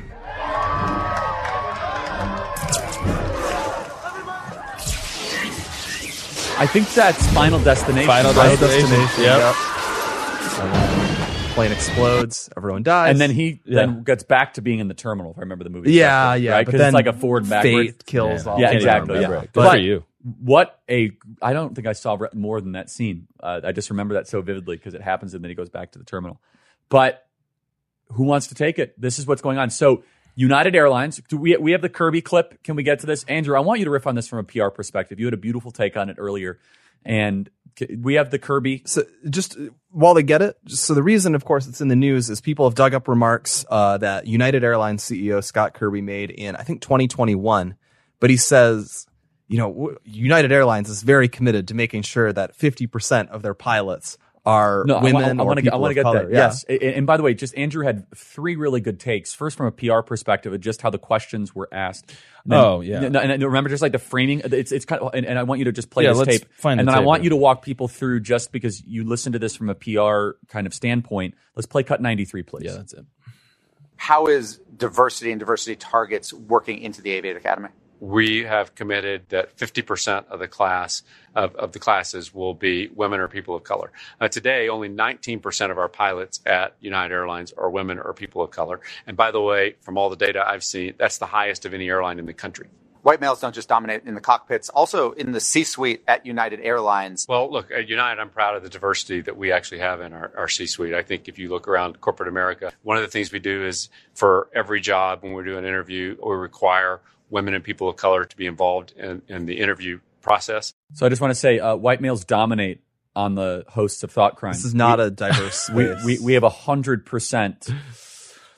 I think that's Final Destination. Final Destination. Yep. Plane explodes, everyone dies, and then he then gets back to being in the terminal. If I remember the movie, right? Because it's like a forward and backward. Fate kills all. Yeah, exactly. Yeah. Good for you. I don't think I saw more than that scene. I just remember that so vividly because it happens and then he goes back to the terminal. But who wants to take it? This is what's going on. So United Airlines, we have the Kirby clip. Can we get to this? Andrew, I want you to riff on this from a PR perspective. You had a beautiful take on it earlier. And we have the Kirby. So just while they get it, so the reason, of course, it's in the news is people have dug up remarks that United Airlines CEO Scott Kirby made in, I think, 2021. But he says, United Airlines is very committed to making sure that 50% of their pilots are women or people of color. That. Yes. And by the way, just Andrew had 3 really good takes. First, from a PR perspective, of just how the questions were asked. And remember, just like the framing, it's kind of, and I want you to just play this tape. And then I want you to walk people through, just because you listen to this from a PR kind of standpoint. Let's play cut 93, please. Yeah, that's it. How is diversity and diversity targets working into the Aviate Academy? We have committed that 50% of the class of the classes will be women or people of color. Today, only 19% of our pilots at United Airlines are women or people of color. And by the way, from all the data I've seen, that's the highest of any airline in the country. White males don't just dominate in the cockpits, also in the C-suite at United Airlines. Well, look, at United, I'm proud of the diversity that we actually have in our C-suite. I think if you look around corporate America, one of the things we do is for every job, when we do an interview, we require women and people of color to be involved in the interview process. So I just want to say, white males dominate on the hosts of Thought Crime. This is not a diverse space. We have 100%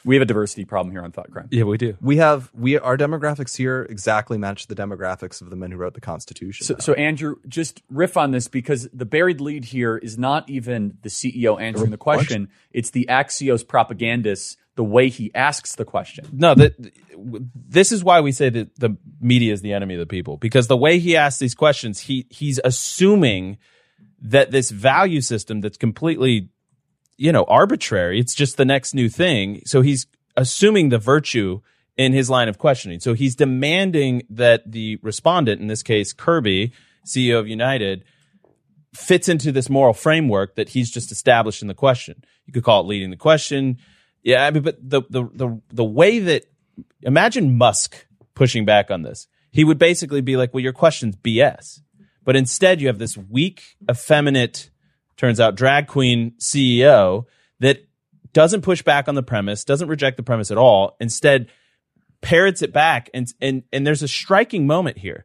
We have a diversity problem here on Thought Crime. Yeah, we do. Our demographics here exactly match the demographics of the men who wrote the Constitution. So Andrew, just riff on this, because the buried lead here is not even the CEO answering the question. It's the Axios propagandist, the way he asks the question. No, this is why we say that the media is the enemy of the people, because the way he asks these questions, he's assuming that this value system that's completely, arbitrary, it's just the next new thing. So he's assuming the virtue in his line of questioning. So he's demanding that the respondent, in this case, Kirby, CEO of United, fits into this moral framework that he's just established in the question. You could call it leading the question. Yeah, I mean, but the way that, imagine Musk pushing back on this. He would basically be like, well, your question's BS. But instead you have this weak, effeminate, turns out drag queen CEO that doesn't push back on the premise, doesn't reject the premise at all, instead parrots it back. And there's a striking moment here.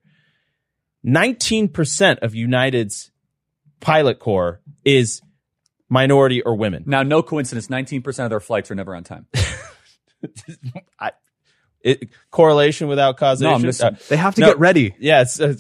19% of United's pilot corps is minority or women. Now, no coincidence, 19% of their flights are never on time. Correlation without causation. No, they have to get ready. Yeah, it's a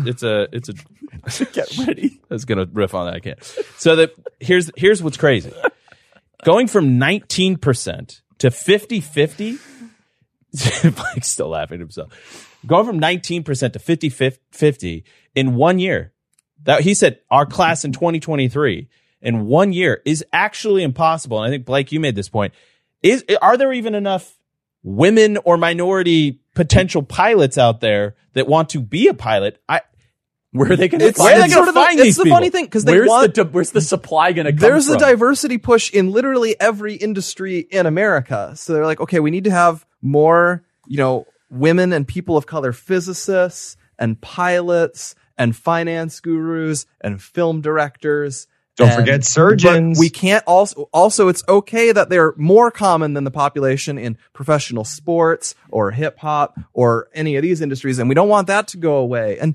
get ready. I was gonna riff on that. I can't. So here's what's crazy. Going from 19% to 50-50. Blake's still laughing at himself. Going from 19% to 50-50 in 1 year. That he said our class in 2023 in 1 year is actually impossible. And I think, Blake, you made this point. Are there even enough women or minority potential pilots out there that want to be a pilot? Where are they going to find these people? It's the funny thing, because where's the supply going to come from? There's a diversity push in literally every industry in America. So they're like, okay, we need to have more, women and people of color physicists and pilots and finance gurus and film directors. Don't forget surgeons. But we can't also it's okay that they're more common than the population in professional sports or hip hop or any of these industries. And we don't want that to go away. And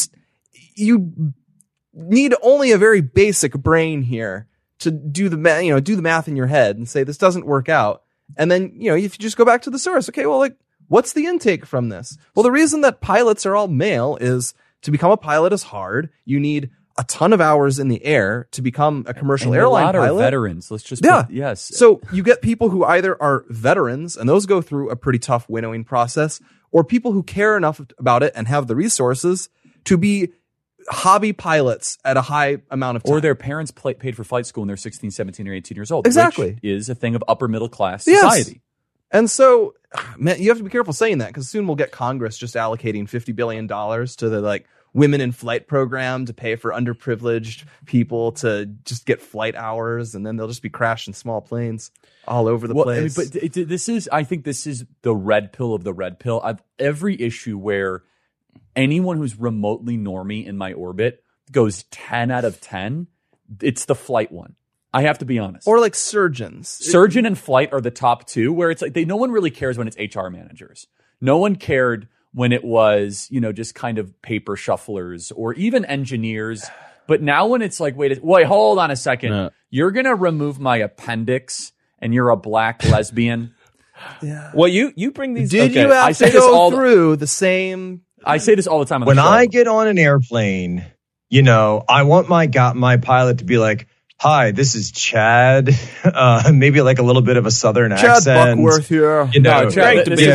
you need only a very basic brain here to do the math in your head and say, this doesn't work out. And then, if you just go back to the source, okay, well, what's the intake from this? Well, the reason that pilots are all male is to become a pilot is hard. You need a ton of hours in the air to become a commercial airline pilot. A lot are veterans. Let's just yes. So you get people who either are veterans, and those go through a pretty tough winnowing process, or people who care enough about it and have the resources to be hobby pilots at a high amount of time. Or their parents paid for flight school when they're 16, 17, or 18 years old. Exactly. Which is a thing of upper middle class society. Yes. And so, man, you have to be careful saying that, because soon we'll get Congress just allocating $50 billion to the women in flight program to pay for underprivileged people to just get flight hours, and then they'll just be crashing small planes all over the place. But I think this is the red pill of the red pill. I've every issue where anyone who's remotely normie in my orbit goes 10 out of 10. It's the flight one. I have to be honest. Or surgeons. Surgeon and flight are the top two, where it's no one really cares when it's HR managers. No one cared when it was, just kind of paper shufflers or even engineers. But now when it's wait, hold on a second. No. You're going to remove my appendix and you're a black lesbian. Yeah. Well, you bring these. Did you have to go through the same? I say this all the time on when the show. I get on an airplane, I want my pilot to be like, hi, this is Chad. Maybe a little bit of a southern accent. Chad Buckworth here. Chad, this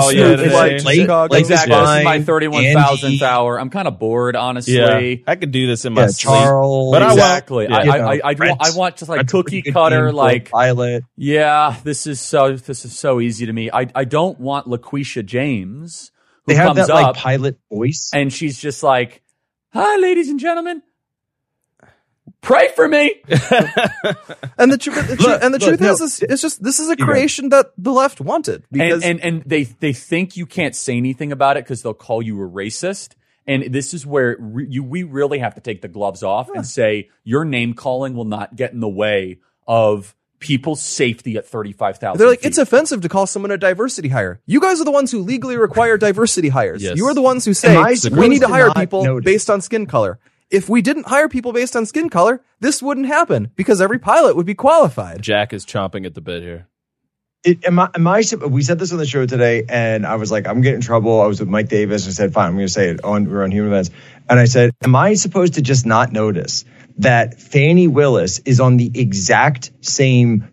is my 31,000th hour. I'm kind of bored, honestly. Yeah, I could do this in my sleep. Charles. But exactly. I want just cookie cutter, pilot. Yeah, this is so easy to me. I don't want LaQuisha James, who they have comes that up, pilot voice. And she's just like, hi, ladies and gentlemen. Pray for me. And the truth is, it's just, this is a creation that the left wanted. Because and they think you can't say anything about it because they'll call you a racist. And this is where we really have to take the gloves off and say your name calling will not get in the way of people's safety at 35,000 They're like, it's offensive to call someone a diversity hire. You guys are the ones who legally require diversity hires. Yes. You are the ones who say we need to hire people based on skin color. If we didn't hire people based on skin color, this wouldn't happen because every pilot would be qualified. Jack is chomping at the bit here. We said this on the show today, and I was like, I'm getting in trouble. I was with Mike Davis and said, fine, I'm going to say it we're on Human Events. And I said, am I supposed to just not notice that Fani Willis is on the exact same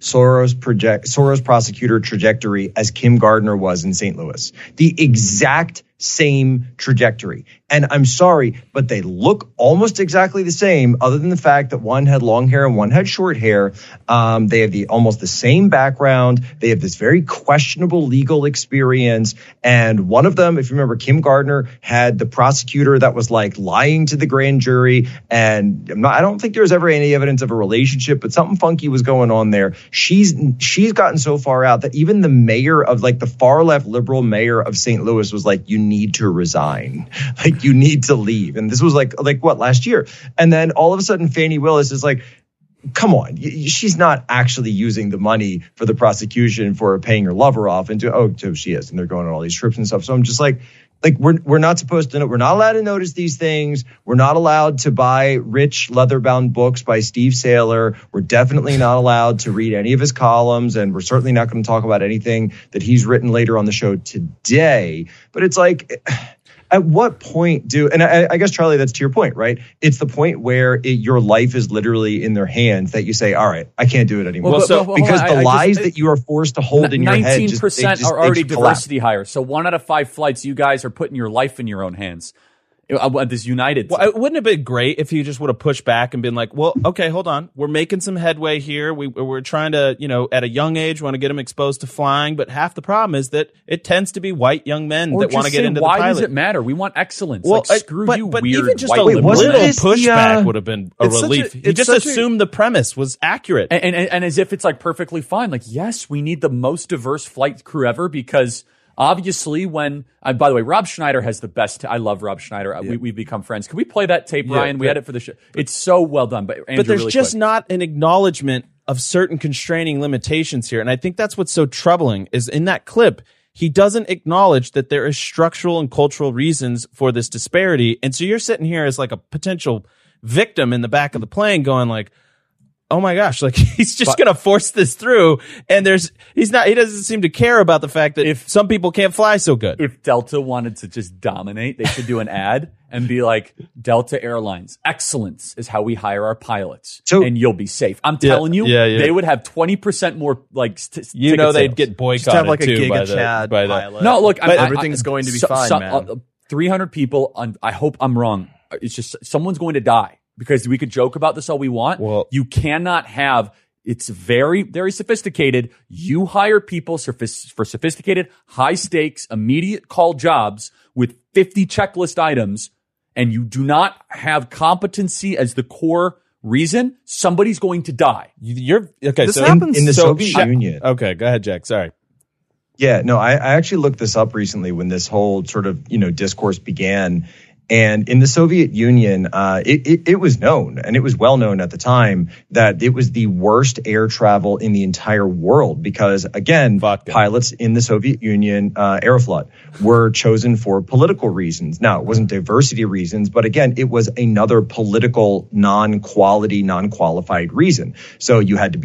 Soros prosecutor trajectory as Kim Gardner was in St. Louis? The exact same trajectory. And I'm sorry, but they look almost exactly the same, other than the fact that one had long hair and one had short hair. They have almost the same background. They have this very questionable legal experience. And one of them, if you remember, Kim Gardner had the prosecutor that was like lying to the grand jury. And I don't think there was ever any evidence of a relationship, but something funky was going on there. She's gotten so far out that even the mayor of like the far left liberal mayor of St. Louis was like, you need to resign. Like, you need to leave. And this was like what, last year? And then all of a sudden, Fani Willis is like, come on, she's not actually using the money for the prosecution for paying her lover off. And so she is. And they're going on all these trips and stuff. So I'm just like we're not supposed to know. We're not allowed to notice these things. We're not allowed to buy rich leather-bound books by Steve Saylor. We're definitely not allowed to read any of his columns. And we're certainly not going to talk about anything that he's written later on the show today. But it's like, at what point and I guess, Charlie, that's to your point, right? It's the point where your life is literally in their hands that you say, all right, I can't do it anymore. Because the lies that you are forced to hold in your head, 19% are already diversity hires. So 1 out of 5 flights, you guys are putting your life in your own hands. This United. Well, it wouldn't have been great if he just would have pushed back and been like, well, okay, hold on. We're making some headway here. We're trying to, at a young age, want to get them exposed to flying. But half the problem is that it tends to be white young men that want to get into the pilot. Why does it matter? We want excellence. Well, screw you, but weird even just white a little liberals. pushback would have been a relief. He just assumed the premise was accurate. And as if it's like perfectly fine. Like, yes, we need the most diverse flight crew ever because obviously, by the way, Rob Schneider has the best. I love Rob Schneider. Yeah. We've become friends. Can we play that tape, Ryan? We had it for the show. It's so well done. But Andrew, there's really just not an acknowledgement of certain constraining limitations here. And I think that's what's so troubling is in that clip, he doesn't acknowledge that there is structural and cultural reasons for this disparity. And so you're sitting here as like a potential victim in the back of the plane going like, oh my gosh, like he's just going to force this through. And he doesn't seem to care about the fact that if some people can't fly so good. If Delta wanted to just dominate, they should do an ad and be like, Delta Airlines, excellence is how we hire our pilots and you'll be safe. I'm telling you, they would have 20% more like, they'd get boycotted just have like too a Giga Chad pilot. No, look, everything's going to be fine, man. 300 people I hope I'm wrong. It's just someone's going to die. Because we could joke about this all we want. Well, you cannot have, it's very, very sophisticated. You hire people for sophisticated, high stakes, immediate call jobs with 50 checklist items, and you do not have competency as the core reason, somebody's going to die. This happens in the Soviet Union. Okay, go ahead, Jack. Sorry. Yeah, no, I actually looked this up recently when this whole sort of, discourse began. And in the Soviet Union, it was known, and it was well known at the time, that it was the worst air travel in the entire world because, again, pilots in the Soviet Union, Aeroflot, were chosen for political reasons. Now, it wasn't diversity reasons, but again, it was another political, non-quality, non-qualified reason. So you had to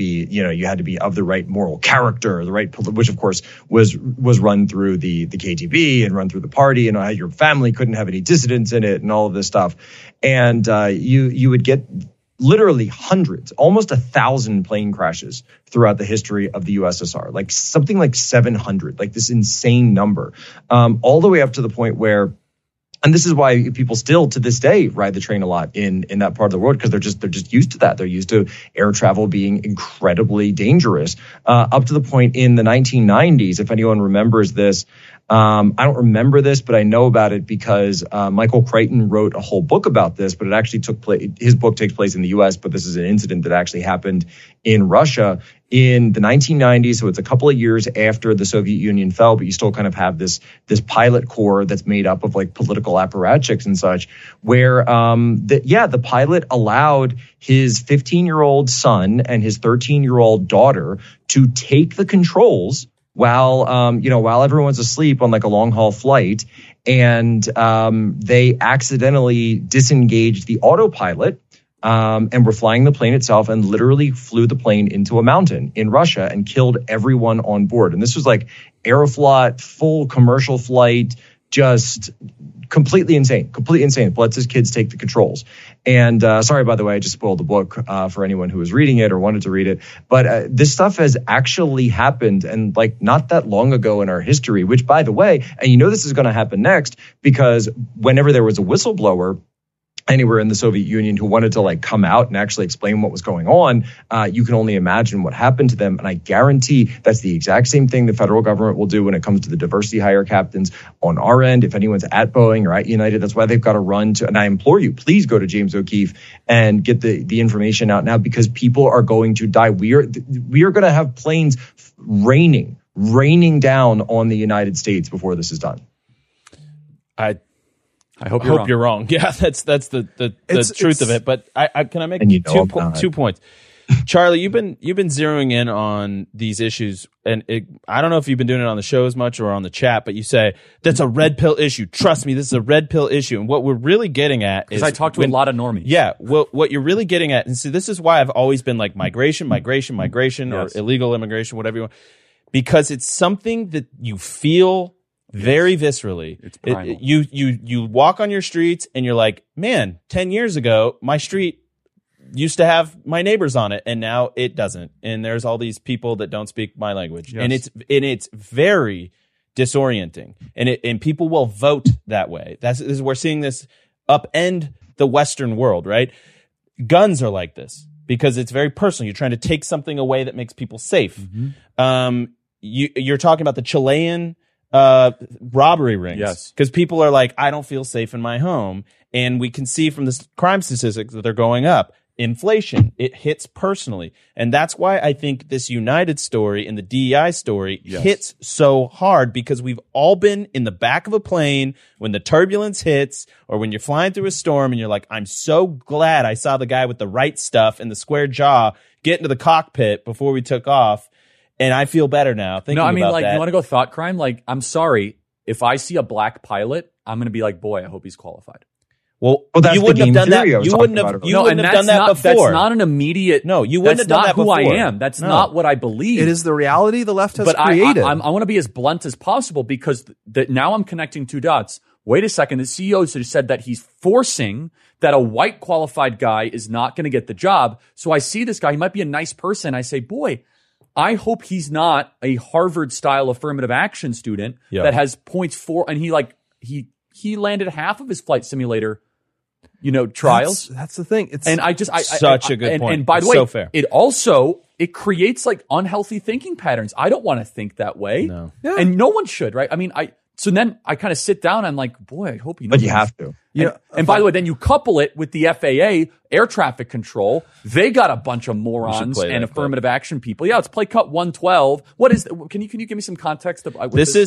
be of the right moral character, which of course was run through the KGB and run through the party, and your family couldn't have any dissidents in it and all of this stuff. And you would get literally hundreds, almost 1,000 plane crashes throughout the history of the USSR, like something like 700, like this insane number, all the way up to the point where, and this is why people still to this day ride the train a lot in that part of the world, because they're just used to that. They're used to air travel being incredibly dangerous, up to the point in the 1990s. If anyone remembers this, I don't remember this, but I know about it because Michael Crichton wrote a whole book about this, but it actually took place. His book takes place in the U.S., but this is an incident that actually happened in Russia in the 1990s. So it's a couple of years after the Soviet Union fell, but you still kind of have this pilot corps that's made up of like political apparatchiks and such, where the pilot allowed his 15-year-old son and his 13-year-old daughter to take the controls while everyone's asleep on like a long haul flight, and they accidentally disengaged the autopilot and were flying the plane itself and literally flew the plane into a mountain in Russia and killed everyone on board. And this was like Aeroflot, full commercial flight, just completely insane. Lets his kids take the controls. And sorry, by the way, I just spoiled the book for anyone who was reading it or wanted to read it. But this stuff has actually happened, and like not that long ago in our history, which, by the way, and you know this is going to happen next, because whenever there was a whistleblower anywhere in the Soviet Union who wanted to like come out and actually explain what was going on, you can only imagine what happened to them. And I guarantee that's the exact same thing the federal government will do when it comes to the diversity hire captains on our end. If anyone's at Boeing or at United, that's why they've got to run to, and I implore you, please go to James O'Keefe and get the information out now, because people are going to die. We are going to have planes raining down on the United States before this is done. I hope you're wrong. Yeah, that's the truth of it. But I can I make two points. Charlie, you've been zeroing in on these issues, and I don't know if you've been doing it on the show as much or on the chat, but you say that's a red pill issue. Trust me, this is a red pill issue. And what we're really getting at is, because I talk to a lot of normies. Yeah, what you're really getting at, and see, this is why I've always been like migration, yes. Or illegal immigration, whatever you want, because it's something that you feel very viscerally. It's primal. You walk on your streets and you're like, man, 10 years ago, my street used to have my neighbors on it, and now it doesn't. And there's all these people that don't speak my language. Yes. And it's very disorienting. And people will vote that way. We're seeing this upend the Western world, right? Guns are like this because it's very personal. You're trying to take something away that makes people safe. Mm-hmm. You're talking about the Chilean robbery rings. Yes. Because people are like, I don't feel safe in my home. And we can see from the crime statistics that they're going up. Inflation, it hits personally. And that's why I think this United story and the DEI story hits so hard, because we've all been in the back of a plane when the turbulence hits, or when you're flying through a storm and you're like, I'm so glad I saw the guy with the right stuff and the square jaw get into the cockpit before we took off. And I feel better now thinking about that. No, I mean, like, you want to go thought crime? Like, I'm sorry. If I see a black pilot, I'm going to be like, boy, I hope he's qualified. Well, you wouldn't have done that. You wouldn't have done that before. That's not an immediate. No, you wouldn't have done that before. That's not who I am. That's not what I believe. It is the reality the left has created. I want to be as blunt as possible, because now I'm connecting two dots. Wait a second. The CEO said that he's forcing that a white qualified guy is not going to get the job. So I see this guy. He might be a nice person. I say, boy, I hope he's not a Harvard-style affirmative action student that has points for, and he landed half of his flight simulator, trials. That's the thing. It's such a good point. And by the way, so fair. It creates like unhealthy thinking patterns. I don't want to think that way. No. Yeah. And no one should, right? I mean, so then I kind of sit down and I'm like, boy, I hope he knows. But you have to. And by the way, then you couple it with the FAA, air trapfic control. They got a bunch of morons and affirmative action people. Yeah, it's play cut 112. Can you give me some context of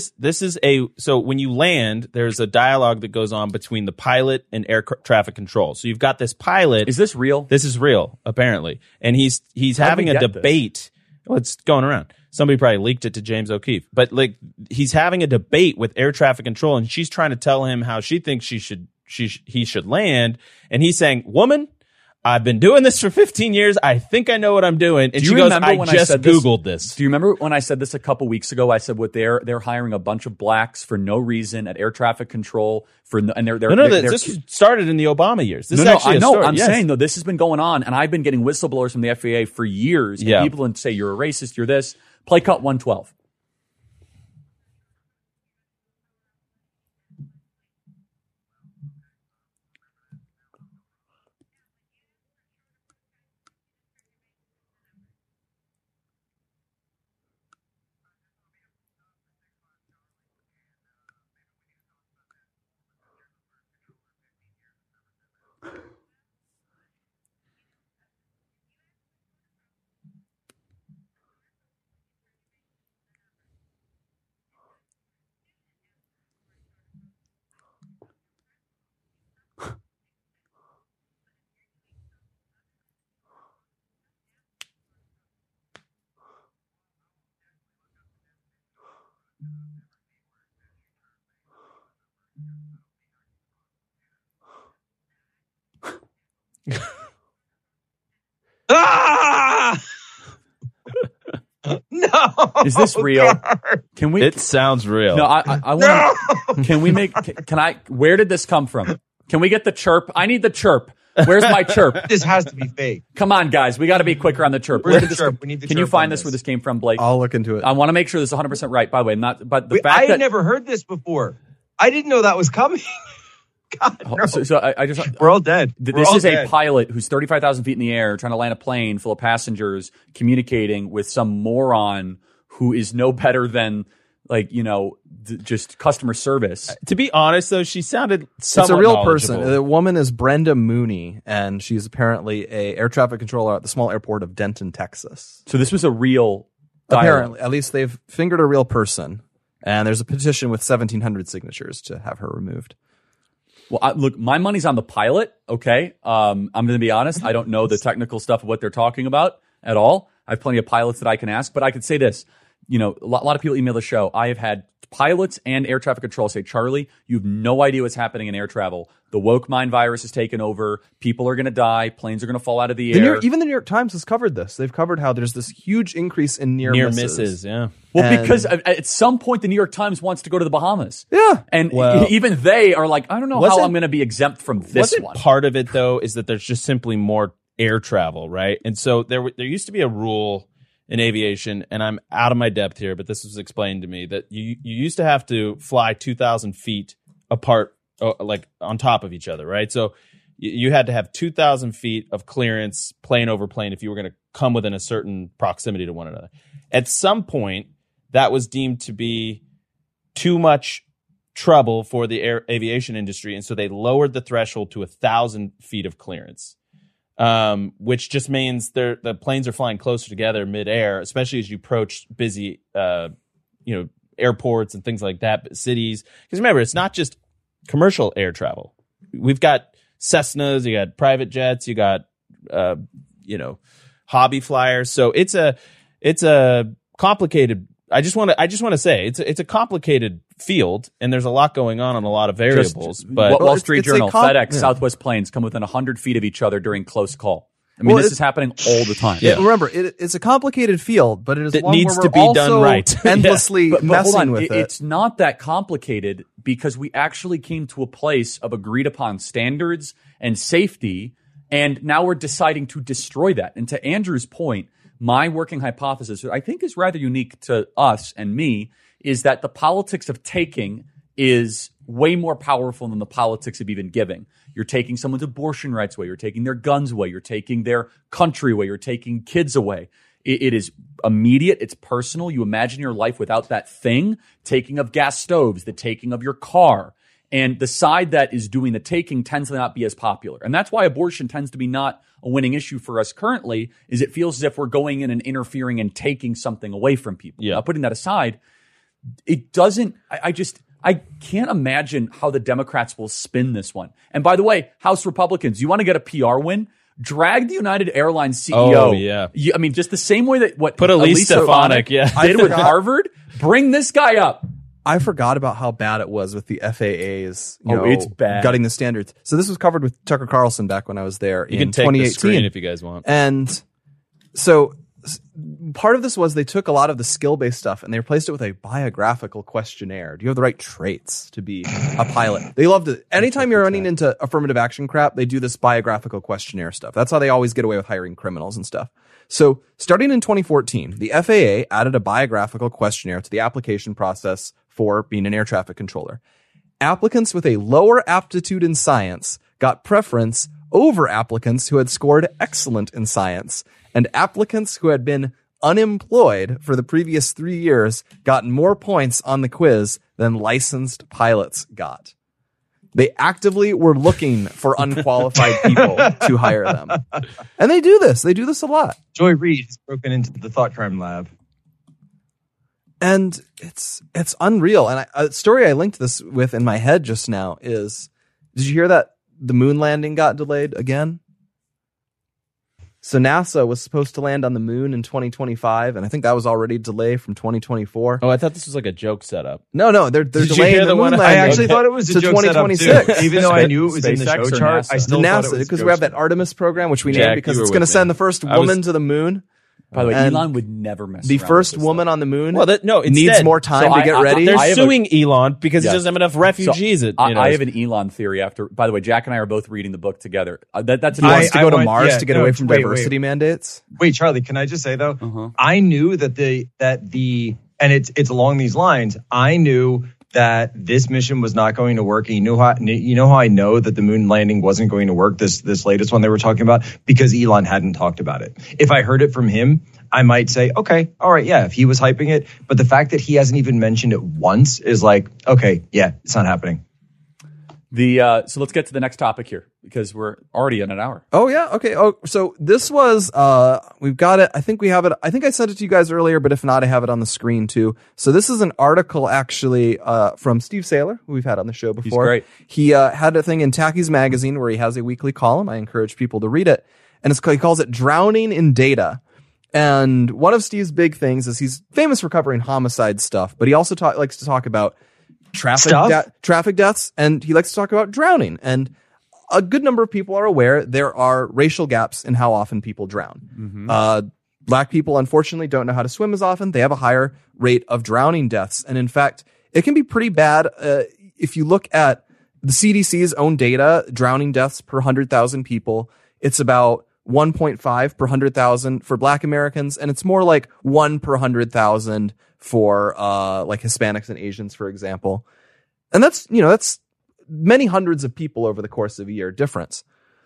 so when you land, there's a dialogue that goes on between the pilot and air traffic control. So you've got this pilot. Is this real? This is real, apparently. And he's having a debate. Well, it's going around. Somebody probably leaked it to James O'Keefe. But like, he's having a debate with air traffic control, and she's trying to tell him how she thinks he should land. And he's saying, woman, I've been doing this for 15 years. I think I know what I'm doing. And she goes, I just Googled this. Do you remember when I said this a couple weeks ago? I said, they're hiring a bunch of blacks for no reason at air traffic control this started in the Obama years. This is actually I know. I'm saying though, this has been going on, and I've been getting whistleblowers from the FAA for years. And people would say, you're a racist, you're this. Play cut 112. Is this real? Can we? It sounds real. No, I want. No! Can we make? Can I? Where did this come from? Can we get the chirp? I need the chirp. Where's my chirp? This has to be fake. Come on, guys. We got to be quicker on the chirp. Where's the chirp? We need the Can chirp you find on this where this came from, Blake? I'll look into it. I want to make sure this is 100% right. By the way, but the fact I that had never heard this before. I didn't know that was coming. God, no. So I just we're all dead. This is a pilot who's 35,000 feet in the air trying to land a plane full of passengers, communicating with some moron who is no better than just customer service. To be honest, though, she sounded somewhat It's a real person. The woman is Brenda Mooney, and she's apparently a air traffic controller at the small airport of Denton, Texas. So this was a real dialogue. Apparently, at least they've fingered a real person, and there's a petition with 1,700 signatures to have her removed. Well, look, my money's on the pilot, okay? I'm going to be honest. I don't know the technical stuff of what they're talking about at all. I have plenty of pilots that I can ask, but I could say this. A lot of people email the show. I have had pilots and air traffic control say, Charlie, you have no idea what's happening in air travel. The woke mind virus has taken over. People are going to die. Planes are going to fall out of the air. Even the New York Times has covered this. They've covered how there's this huge increase in near misses. Yeah. Well, because at some point the New York Times wants to go to the Bahamas. Yeah. And even they are like, I don't know how I'm going to be exempt from this one. Part of it, though, is that there's just simply more air travel, right? And so there used to be a rule in aviation, and I'm out of my depth here, but this was explained to me, that you used to have to fly 2,000 feet apart, like on top of each other, right? So you had to have 2,000 feet of clearance plane over plane if you were going to come within a certain proximity to one another. At some point, that was deemed to be too much trouble for the aviation industry, and so they lowered the threshold to 1,000 feet of clearance. Which just means the planes are flying closer together midair, especially as you approach busy, airports and things like that, cities. Because remember, it's not just commercial air travel. We've got Cessnas, you got private jets, you got, hobby flyers. So it's a complicated. I just want to say it's a complicated field, and there's a lot going on a lot of variables. But Wall Street Journal, FedEx, Southwest planes come within 100 feet of each other during close call. I mean, this is happening all the time. Yeah. Remember, it's a complicated field, but it is one needs where to we're be done right. endlessly but messing hold on. with it. It's not that complicated because we actually came to a place of agreed upon standards and safety, and now we're deciding to destroy that. And to Andrew's point, my working hypothesis, I think is rather unique to us and me, is that the politics of taking is way more powerful than the politics of even giving. You're taking someone's abortion rights away. You're taking their guns away. You're taking their country away. You're taking kids away. It is immediate. It's personal. You imagine your life without that thing, taking of gas stoves, the taking of your car. And the side that is doing the taking tends to not be as popular. And that's why abortion tends to be not a winning issue for us currently, is it feels as if we're going in and interfering and taking something away from people. Yeah. Now, putting that aside, it doesn't, I can't imagine how the Democrats will spin this one. And by the way, House Republicans, you want to get a PR win? Drag the United Airlines CEO. Oh, yeah. I mean, just the same way that put Elise Stefanik did with Harvard. Bring this guy up. I forgot about how bad it was with the FAA's, it's bad. Gutting the standards. So this was covered with Tucker Carlson back when I was there in 2018. You can take the screen if you guys want. And so part of this was they took a lot of the skill-based stuff and they replaced it with a biographical questionnaire. Do you have the right traits to be a pilot? They loved it. Anytime you're running into affirmative action crap, they do this biographical questionnaire stuff. That's how they always get away with hiring criminals and stuff. So starting in 2014, the FAA added a biographical questionnaire to the application process for being an air traffic controller. Applicants with a lower aptitude in science got preference over applicants who had scored excellent in science, and applicants who had been unemployed for the previous 3 years got more points on the quiz than licensed pilots got. They actively were looking for unqualified people to hire them. And they do this. They do this a lot. Joy Reid has broken into the Thought Crime Lab. And it's unreal. And a story I linked this with in my head just now is, did you hear that the moon landing got delayed again? So NASA was supposed to land on the moon in 2025, and I think that was already delayed from 2024. Oh, I thought this was like a joke setup. No, they're delaying the moon landing. I actually thought it was a joke 2026. setup too. Even though I knew it was in the show chart, I still thought it was because we have that Artemis program, which we named because it's going to send the first woman to the moon. By the way, Elon would never mess the around first with this woman stuff. on the moon needs needs more time to get ready. They're suing Elon because he doesn't have enough refugees. I have an Elon theory. By the way, Jack and I are both reading the book together. That's he wants to go to Mars to get away from diversity mandates. Wait, Charlie, can I just say though? I knew that and it's along these lines. I knew that this mission was not going to work. You know how I know that the moon landing wasn't going to work, this latest one they were talking about? Because Elon hadn't talked about it. If I heard it from him, I might say, okay, all right, yeah, if he was hyping it. But the fact that he hasn't even mentioned it once is like, okay, yeah, it's not happening. So let's get to the next topic here because we're already in an hour. Oh yeah, okay. Oh, so this was we've got it. I think we have it. I think I sent it to you guys earlier, but if not, I have it on the screen too. So this is an article actually from Steve Saylor, who we've had on the show before. He's great. He had a thing in Tacky's magazine where he has a weekly column. I encourage people to read it, and he calls it "Drowning in Data." And one of Steve's big things is he's famous for covering homicide stuff, but he also likes to talk about traffic deaths, and he likes to talk about drowning. And a good number of people are aware there are racial gaps in how often people drown. Black people, unfortunately, don't know how to swim as often. They have a higher rate of drowning deaths. And in fact, it can be pretty bad. If you look at the CDC's own data, drowning deaths per 100,000 people, it's about 1.5 per 100,000 for Black Americans, and it's more like 1 per 100,000 for like Hispanics and Asians, for example. And that's many hundreds of people over the course of a year difference.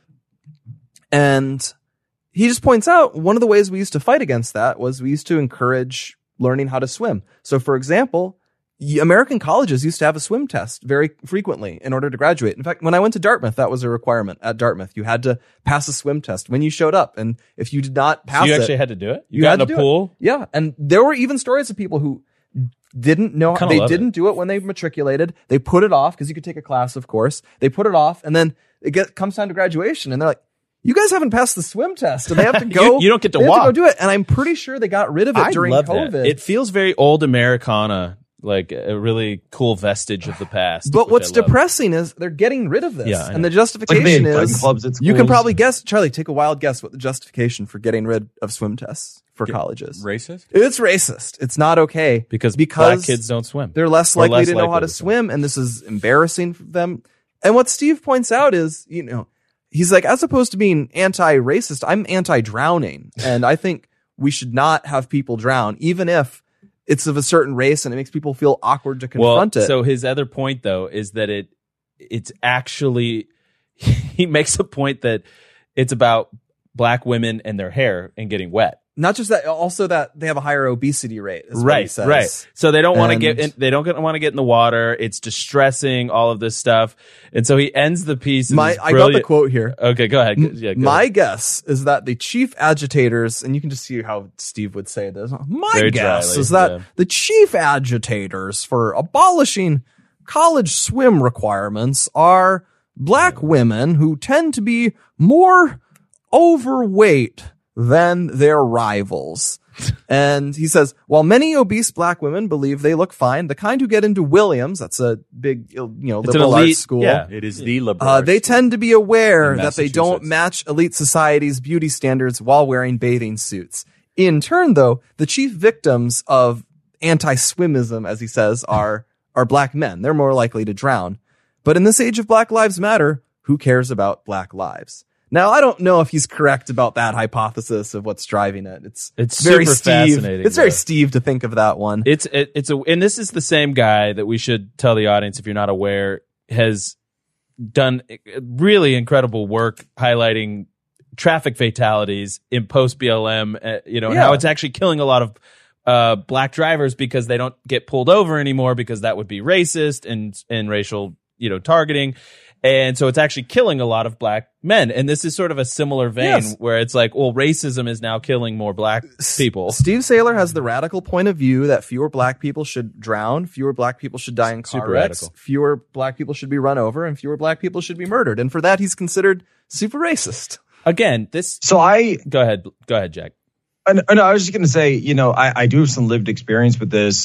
And he just points out one of the ways we used to fight against that was we used to encourage learning how to swim. So, for example, American colleges used to have a swim test very frequently in order to graduate. In fact, when I went to Dartmouth, that was a requirement at Dartmouth. You had to pass a swim test when you showed up. And if you did not pass you actually had to do it? You got in a pool? Yeah. And there were even stories of people who didn't know how they didn't do it when they matriculated. They put it off because you could take a class, of course. They put it off, and then comes time to graduation, and they're like, you guys haven't passed the swim test, and they have to go. you don't get to walk. Have to go do it, and I'm pretty sure they got rid of it during COVID. That. It feels very old Americana, like a really cool vestige of the past. But what's depressing is they're getting rid of this, and the justification is clubs at schools. You can probably guess, Charlie. Take a wild guess what the justification for getting rid of swim tests for colleges. Racist? It's racist. It's not okay because black kids don't swim. They're less likely to know how to swim, and this is embarrassing for them. And what Steve points out is, he's like, as opposed to being anti-racist, I'm anti-drowning. And I think we should not have people drown, even if it's of a certain race and it makes people feel awkward to confront it. So his other point, though, is that it's actually, he makes a point that it's about black women and their hair and getting wet. Not just that, also that they have a higher obesity rate. Is what he says. Right. So they don't want to want to get in the water. It's distressing, all of this stuff. And so he ends the piece. I got the quote here. Okay, go ahead. Yeah, My guess is that the chief agitators, and you can just see how Steve would say this. My guess is that the chief agitators for abolishing college swim requirements are black women who tend to be more overweight than their rivals. And he says, while many obese black women believe they look fine, the kind who get into Williams, that's a big, liberal arts school. Yeah, it is the liberal arts they tend to be aware that they don't match elite society's beauty standards while wearing bathing suits. In turn, though, the chief victims of anti-swimism, as he says, are black men. They're more likely to drown. But in this age of Black Lives Matter, who cares about black lives? Now, I don't know if he's correct about that hypothesis of what's driving it. It's very super Steve. Fascinating. It's very Steve to think of that one. And this is the same guy that we should tell the audience, if you're not aware, has done really incredible work highlighting traffic fatalities in post BLM. How it's actually killing a lot of black drivers because they don't get pulled over anymore because that would be racist and racial targeting. And so it's actually killing a lot of black men. And this is sort of a similar vein where it's like, well, racism is now killing more black people. Steve Saylor has the radical point of view that fewer black people should drown, fewer black people should die in car wrecks, fewer black people should be run over, and fewer black people should be murdered. And for that, he's considered super racist. Again, go ahead, Jack. No, I was just going to say, I do have some lived experience with this.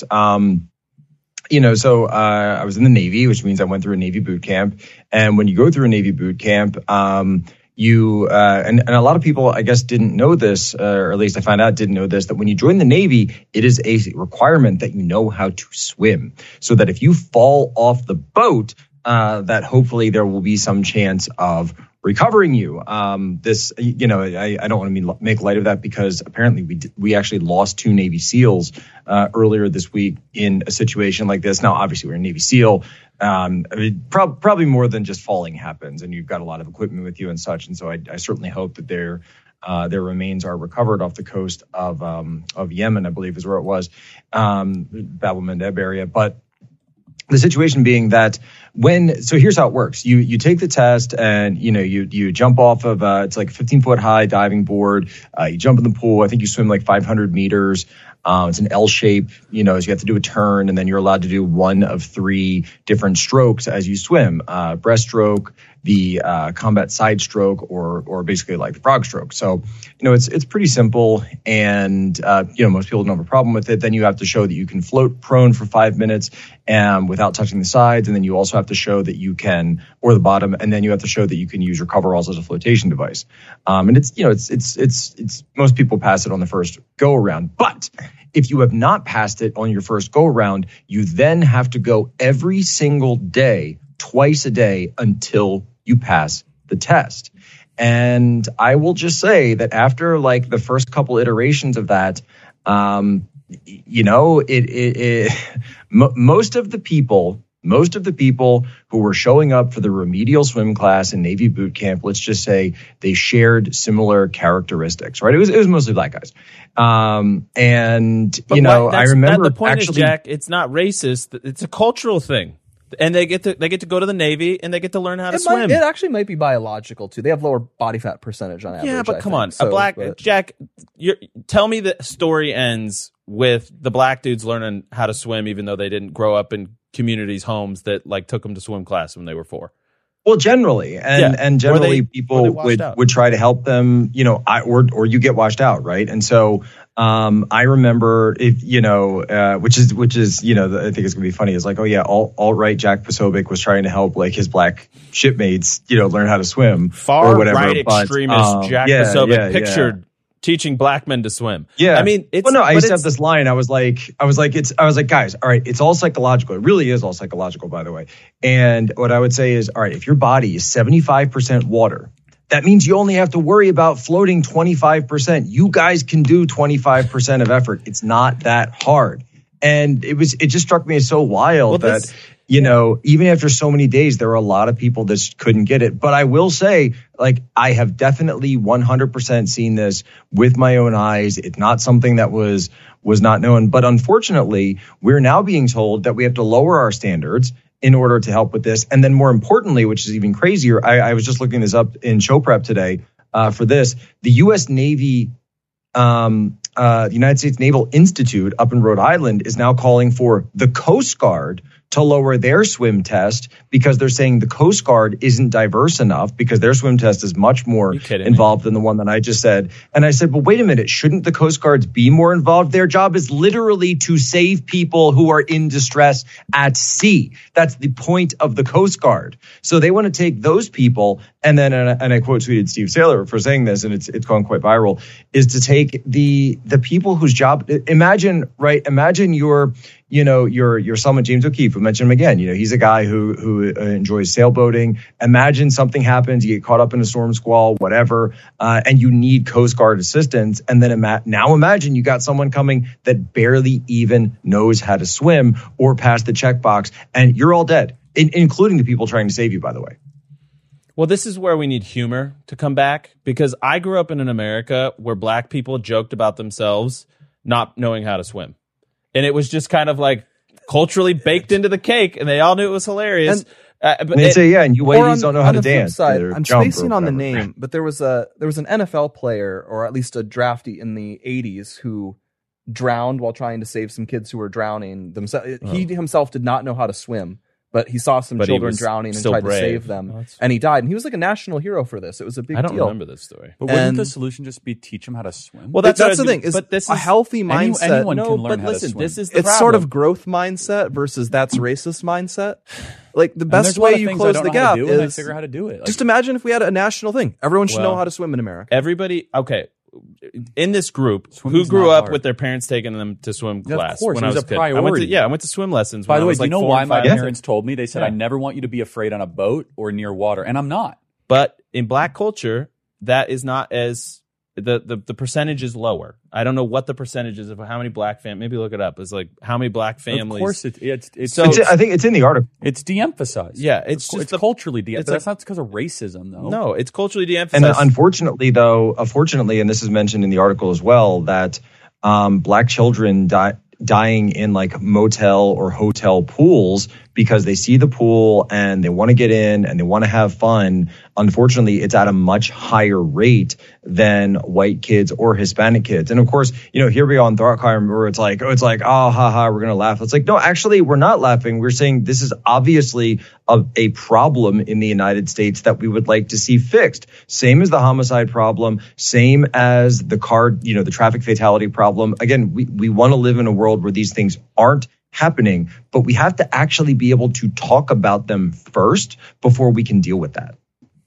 So I was in the Navy, which means I went through a Navy boot camp. And when you go through a Navy boot camp, you and a lot of people, I guess, didn't know this, or at least I found out didn't know this, that when you join the Navy, it is a requirement that you know how to swim, so that if you fall off the boat, that hopefully there will be some chance of recovering you. This, you know, I don't want to make light of that, because apparently we actually lost 2 Navy SEALs earlier this week in a situation like this. Now, obviously, we're a Navy SEAL. I mean, probably more than just falling happens, and you've got a lot of equipment with you and such. And so I certainly hope that their remains are recovered off the coast of Yemen, I believe is where it was, Bab el-Mandeb area. But the situation being that so here's how it works. You take the test, and you jump off of it's like a 15-foot high diving board. You jump in the pool. I think you swim like 500 meters. It's an L shape, so you have to do a turn, and then you're allowed to do one of 3 different strokes as you swim. Breaststroke, the combat side stroke, or basically like the frog stroke. So, it's pretty simple, and most people don't have a problem with it. Then you have to show that you can float prone for 5 minutes without touching the sides, and then you also have to show that you can, or the bottom, and then you have to show that you can use your coveralls as a flotation device. And it's most people pass it on the first go around, but if you have not passed it on your first go around, you then have to go every single day, twice a day, until you pass the test. And I will just say that after like the first couple iterations of that, most of the people who were showing up for the remedial swim class in Navy boot camp, let's just say they shared similar characteristics, right? It was mostly black guys. I remember the point is, Jack, it's not racist. It's a cultural thing. And they get to go to the Navy, and they get to learn how to swim. It actually might be biological too. They have lower body fat percentage on average. Yeah, but come on, Jack, tell me the story ends with the black dudes learning how to swim, even though they didn't grow up in communities, homes that like took them to swim class when they were 4. Well, generally, and generally, people would try to help them, or you get washed out, right? And so, I remember which is, I think it's gonna be funny. Is like, oh yeah, alt-right Jack Posobiec was trying to help like his black shipmates, learn how to swim. Far right extremist Jack Posobiec pictured teaching black men to swim. Yeah, I mean, I used to have this line. I was like, guys, all right, it's all psychological. It really is all psychological, by the way. And what I would say is, all right, if your body is 75% water, that means you only have to worry about floating 25%. You guys can do 25% of effort. It's not that hard. And it just struck me as so wild that, even after so many days, there were a lot of people that couldn't get it. But I will say, like, I have definitely 100% seen this with my own eyes. It's not something that was not known. But unfortunately, we're now being told that we have to lower our standards in order to help with this. And then more importantly, which is even crazier, I was just looking this up in show prep today for this. The U.S. Navy, the United States Naval Institute up in Rhode Island is now calling for the Coast Guard to lower their swim test, because they're saying the Coast Guard isn't diverse enough, because their swim test is much more involved than the one that I just said. And I said, well, wait a minute, shouldn't the Coast Guards be more involved? Their job is literally to save people who are in distress at sea. That's the point of the Coast Guard. So they want to take those people, and then, and I quote tweeted Steve Saylor for saying this, and it's gone quite viral, is to take the people whose job, imagine your Salman James O'Keefe. We mentioned him again. He's a guy who enjoys sailboating. Imagine something happens, you get caught up in a storm squall, whatever, and you need Coast Guard assistance. And then now imagine you got someone coming that barely even knows how to swim or pass the checkbox, and you're all dead, including the people trying to save you, by the way. Well, this is where we need humor to come back, because I grew up in an America where black people joked about themselves not knowing how to swim. And it was just kind of like culturally baked into the cake, and they all knew it was hilarious. And they say, and you whiteys don't know how to dance. I'm spacing on the name, but there was an NFL player, or at least a draftee in the 80s, who drowned while trying to save some kids who were drowning themselves. He himself did not know how to swim, But he saw some children drowning and tried to save them, and he died. And he was like a national hero for this. It was a big deal. I don't remember this story. But wouldn't the solution just be teach them how to swim? Well, that's the thing. But this is a healthy mindset. Anyone can learn how to swim. This is the problem. Sort of growth mindset versus that's racist mindset. Like the best way you close the gap is figure out how to do it. Just imagine if we had a national thing. Everyone should know how to swim in America. Everybody, okay. In this group, who grew up with their parents taking them to swim class? Of course, when it was I was a priority. I went to swim lessons. By the way, do you know why my parents told me? They said, I never want you to be afraid on a boat or near water. And I'm not. But in black culture, that is not as... The percentage is lower. I don't know what the percentage is of how many black families. Maybe look it up. It's like how many black families. Of course, it's so. I think it's in the article. It's de-emphasized. Yeah, it's culturally de-emphasized. That's not because of racism, though. No, it's culturally de-emphasized. And unfortunately, and this is mentioned in the article as well, that black children dying in like motel or hotel pools because they see the pool and they want to get in and they want to have fun. Unfortunately, it's at a much higher rate than white kids or Hispanic kids. And of course, here we are on Throckheim where it's like, oh, haha, we're going to laugh. It's like, no, actually, we're not laughing. We're saying this is obviously a problem in the United States that we would like to see fixed. Same as the homicide problem, same as the the traffic fatality problem. Again, we want to live in a world where these things aren't happening, but we have to actually be able to talk about them first before we can deal with that.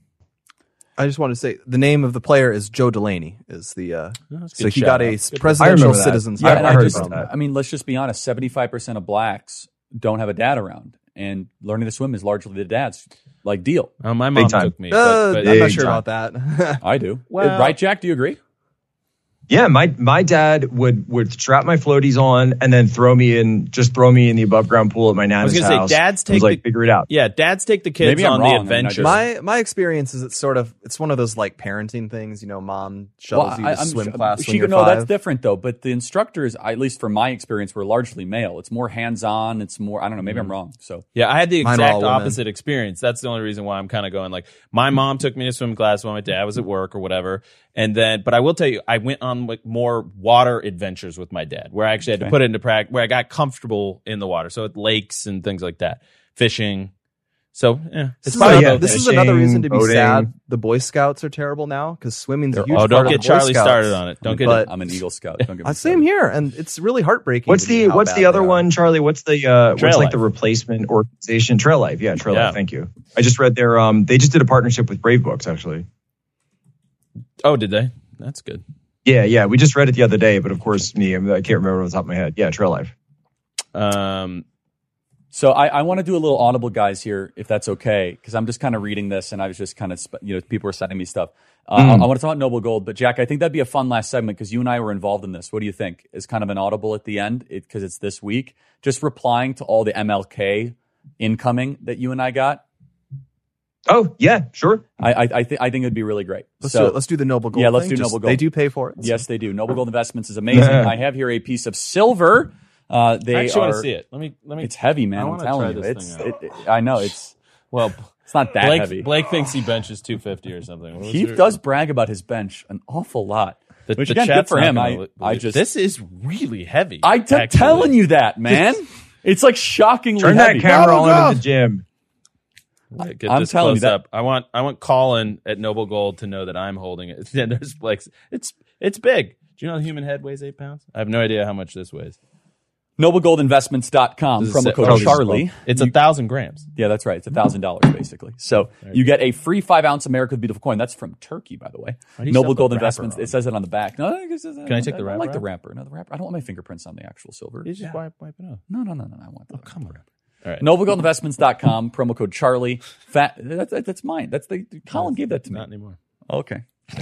I just want to say the name of the player is Joe Delaney. So he got a presidential citizen's. Yeah, I mean, let's just be honest. 75% of blacks don't have a dad around, and learning to swim is largely the dad's deal. My mom took me. But I'm not sure about that. I do. Right, Jack? Do you agree? Yeah, my dad would strap my floaties on and then throw me in the above ground pool at my nana's house. I was going to say, figure it out. Yeah, dads take the kids on the adventure. My experience is it's one of those parenting things. Mom shuttles you to swim class when you're 5. That's different though. But the instructors, at least from my experience, were largely male. It's more hands on. It's more, I don't know. Maybe I'm wrong. So yeah, I had the exact opposite experience. That's the only reason why I'm kind of going my mom took me to swim class when my dad was at work or whatever. And then, but I will tell you, I went on more water adventures with my dad, where I actually had to put it into practice, where I got comfortable in the water. So at lakes and things like that, fishing. So yeah, this is another reason to be sad. The Boy Scouts are terrible now because swimming's a huge part of the Boy Scouts. Don't get Charlie started on it. Don't get it. I'm an Eagle Scout. Don't get me same here, and it's really heartbreaking. What's the other one, Charlie? What's the the replacement organization? Trail Life. Yeah, Trail Life. Thank you. I just read they just did a partnership with Brave Books actually. Oh, did they? That's good. Yeah. We just read it the other day, but of course, I can't remember off the top of my head. Yeah, Trail Life. So I want to do a little audible, guys, here, if that's okay, because I'm just kind of reading this, and I was just kind of, people are sending me stuff. I want to talk about Noble Gold, but Jack, I think that'd be a fun last segment because you and I were involved in this. What do you think? Is kind of an audible at the end because it's this week, just replying to all the MLK incoming that you and I got. Oh, yeah, sure. I think it'd be really great. Let's do the Noble Gold. Yeah, let's do Noble Gold. They do pay for it. Yes, they do. Noble Gold Investments is amazing. I have here a piece of silver. I actually want to see it. Let me. It's heavy, man. I'm telling you. I know it's. Well, it's not that heavy. Blake thinks he benches 250 or something. He does brag about his bench an awful lot. Which again, good for him. This is really heavy. I'm telling you that, man. It's shockingly heavy. Turn that camera on in the gym. Get this close up. I want Colin at Noble Gold to know that I'm holding it. And there's Blake's. It's big. Do you know the human head weighs 8 pounds? I have no idea how much this weighs. NobleGoldInvestments.com, promo code Charlie. It's 1,000 grams. Yeah, that's right. It's $1,000 basically. So you get a free 5-ounce America's Beautiful coin. That's from Turkey, by the way. Noble Gold Investments. It says it on the back. No, can I take the wrapper? I like the wrapper. No, the wrapper. I don't want my fingerprints on the actual silver. You just wipe it off. No. I want the come on. All right. NobleGoldInvestments.com, promo code Charlie. That's mine. Colin gave that to me. Not anymore. Okay.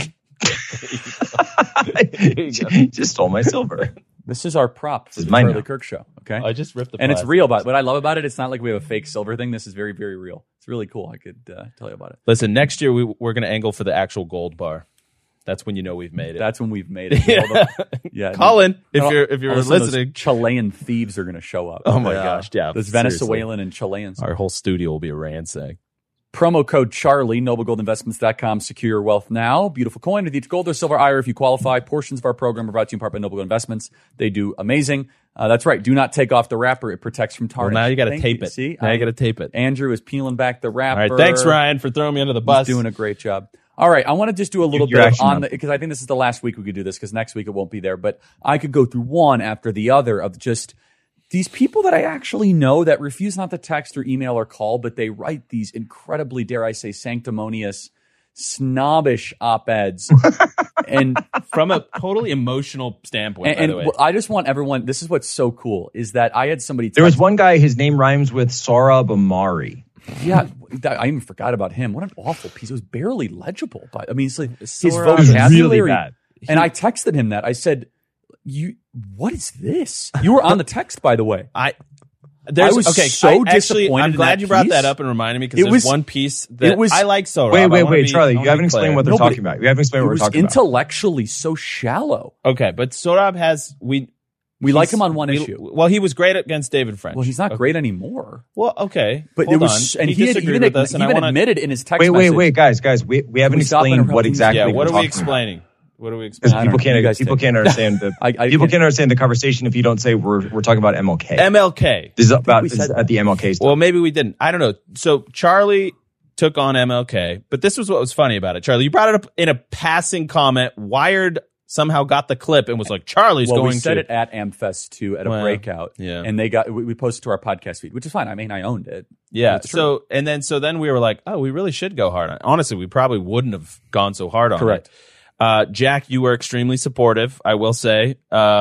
Just stole my silver. This is our prop for the Charlie Kirk show. Okay. I just ripped the and it's real. But what I love about it, it's not like we have a fake silver thing. This is very, very real. It's really cool. I could tell you about it. Listen, next year we're going to angle for the actual gold bar. That's when you know we've made it. That's when we've made it. Yeah. Colin, if you're listening, Chilean thieves are going to show up. Oh my gosh, yeah. There's Venezuelan and Chileans. Our whole studio will be ransacked. Promo code Charlie, noblegoldinvestments.com. Secure your wealth now. Beautiful coin with each gold or silver IRA if you qualify. Portions of our program are brought to you in part by Noble Gold Investments. They do amazing. That's right. Do not take off the wrapper. It protects from tarnish. Well, now you got to tape it. See? Now you got to tape it. Andrew is peeling back the wrapper. All right. Thanks, Ryan, for throwing me under the bus. He's doing a great job. All right. I want to just do a little bit on because I think this is the last week we could do this because next week it won't be there. But I could go through one after the other of just these people that I actually know that refuse not to text or email or call, but they write these incredibly, dare I say, sanctimonious, snobbish op-eds. And from a totally emotional standpoint, by the way. I just want everyone, this is what's so cool, is that I had somebody There was one guy, his name rhymes with Sohrab Ahmari. Yeah, I even forgot about him. What an awful piece. It was barely legible. But I mean, it's like his Sohrab vocabulary. Really bad. And I texted him that. I said, what is this? You were on the text, by the way. I was so disappointed. I'm glad you brought that up and reminded me because there's one piece that I like Sohrab. Wait, Charlie, you haven't explained what they're talking about. You haven't explained what we're talking about. Intellectually so shallow. Okay, but Sohrab has we like him on one issue. Well, he was great against David French. Well, he's not great anymore. Well, okay, but it was, and he disagreed with us. And he even admitted in his text message. Wait, guys, we haven't explained what exactly. Yeah, what are we explaining? What are we explaining? People can't understand people can't understand the conversation if you don't say we're talking about MLK. MLK. This is about at the MLK stuff. Well, maybe we didn't. I don't know. So Charlie took on MLK, but this was what was funny about it. Charlie, you brought it up in a passing comment. Wired somehow got the clip and was like, Charlie's going to. We said it at AmFest 2 at a breakout. Yeah. And we posted to our podcast feed, which is fine. I mean, I owned it. Yeah. So then we were like, oh, we really should go hard on it. Honestly, we probably wouldn't have gone so hard on it. Correct. Jack, you were extremely supportive, I will say.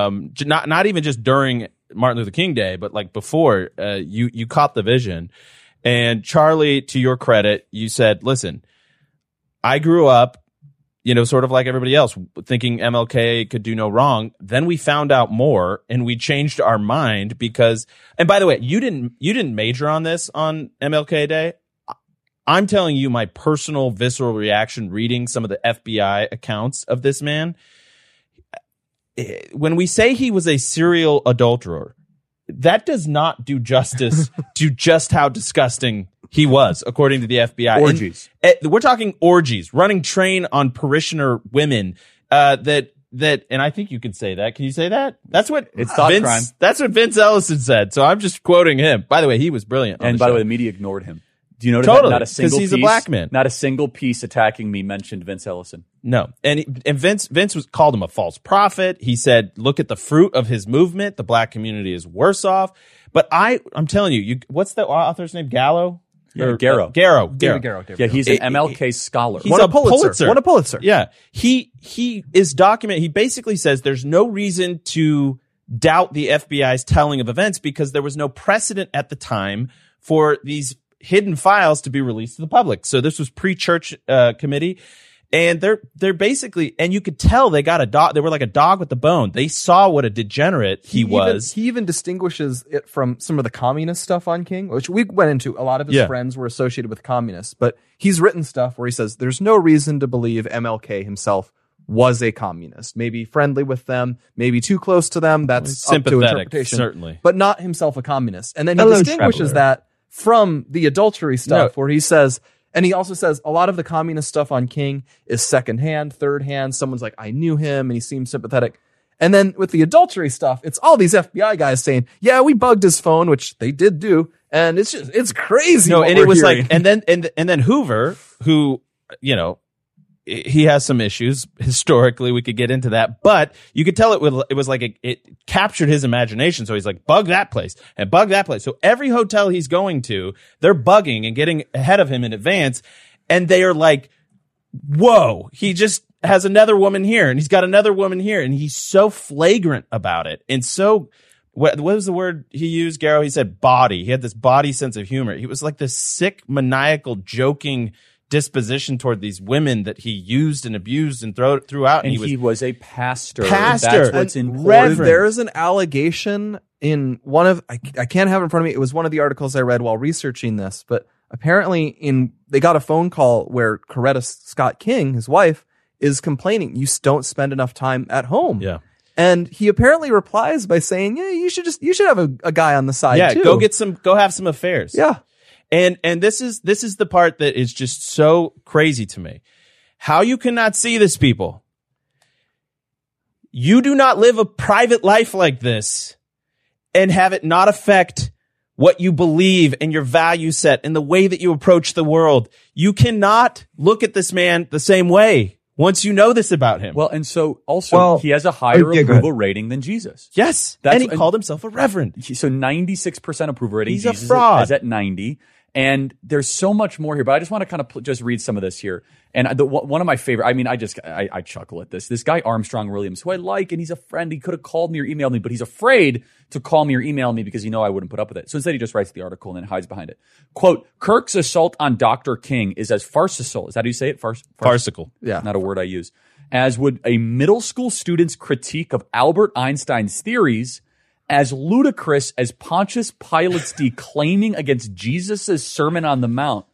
Not even just during Martin Luther King Day, but like before, you caught the vision. And Charlie, to your credit, you said, listen, I grew up, sort of like everybody else, thinking MLK could do no wrong. Then we found out more and we changed our mind because, and by the way, you didn't major on this on MLK Day. I'm telling you my personal visceral reaction reading some of the FBI accounts of this man. When we say he was a serial adulterer, that does not do justice to just how disgusting he was, according to the FBI. Orgies. We're talking orgies, running train on parishioner women, that, and I think you could say that. Can you say that? That's what it's thought crime. That's what Vince Ellison said. So I'm just quoting him. By the way, he was brilliant. And by the way, the media ignored him. Do you notice totally, that not a single he's piece, a black man. Not a single piece attacking me mentioned Vince Ellison? No. And Vince called him a false prophet. He said, look at the fruit of his movement. The black community is worse off. But I'm telling you, what's the author's name? Gallo? Yeah, Garrow. Garrow. Yeah, he's an MLK scholar. He's a Pulitzer. Won a Pulitzer. Yeah. He is documented. He basically says there's no reason to doubt the FBI's telling of events because there was no precedent at the time for these hidden files to be released to the public. So this was pre-church committee, and they're basically, and you could tell they got a dog. They were like a dog with the bone. They saw what a degenerate he was. He even distinguishes it from some of the communist stuff on King, which we went into. A lot of his friends were associated with communists, but he's written stuff where he says there's no reason to believe MLK himself was a communist. Maybe friendly with them, maybe too close to them. That's up to interpretation, certainly, but not himself a communist. And then he distinguishes that from the adultery stuff where he says, and he also says a lot of the communist stuff on King is secondhand, third hand. Someone's like, I knew him and he seemed sympathetic. And then with the adultery stuff, it's all these FBI guys saying, yeah, we bugged his phone, which they did do. And it's crazy. No, and it was hearing. Like, and then Hoover, who, he has some issues historically. We could get into that, but you could tell it was like it captured his imagination. So he's like, bug that place and bug that place. So every hotel he's going to, they're bugging and getting ahead of him in advance. And they are like, whoa, he just has another woman here and he's got another woman here. And he's so flagrant about it. And so what was the word he used, Garrow? He said body. He had this body sense of humor. He was like this sick, maniacal, joking disposition toward these women that he used and abused and threw out. And he was a pastor. Pastor. That's what's important. There is an allegation in one of, I can't have it in front of me. It was one of the articles I read while researching this, but apparently they got a phone call where Coretta Scott King, his wife, is complaining, you don't spend enough time at home. Yeah. And he apparently replies by saying, yeah, you should have a guy on the side too. Go have some affairs. Yeah. And this is the part that is just so crazy to me. How you cannot see this, people. You do not live a private life like this and have it not affect what you believe and your value set and the way that you approach the world. You cannot look at this man the same way once you know this about him. Well, and so also he has a higher approval rating than Jesus. Yes. And he called himself a reverend. So 96% approval rating. He's Jesus a fraud. is at 90. And there's so much more here, but I just want to kind of just read some of this here. And one of my favorite, I mean, I chuckle at this. This guy, Armstrong Williams, who I like, and he's a friend. He could have called me or emailed me, but he's afraid to call me or email me because I wouldn't put up with it. So instead he just writes the article and then hides behind it. Quote, Kirk's assault on Dr. King is as farcical. Is that how you say it? Farcical. Yeah. Not a word I use. As would a middle school student's critique of Albert Einstein's theories, as ludicrous as Pontius Pilate's declaiming against Jesus' Sermon on the Mount.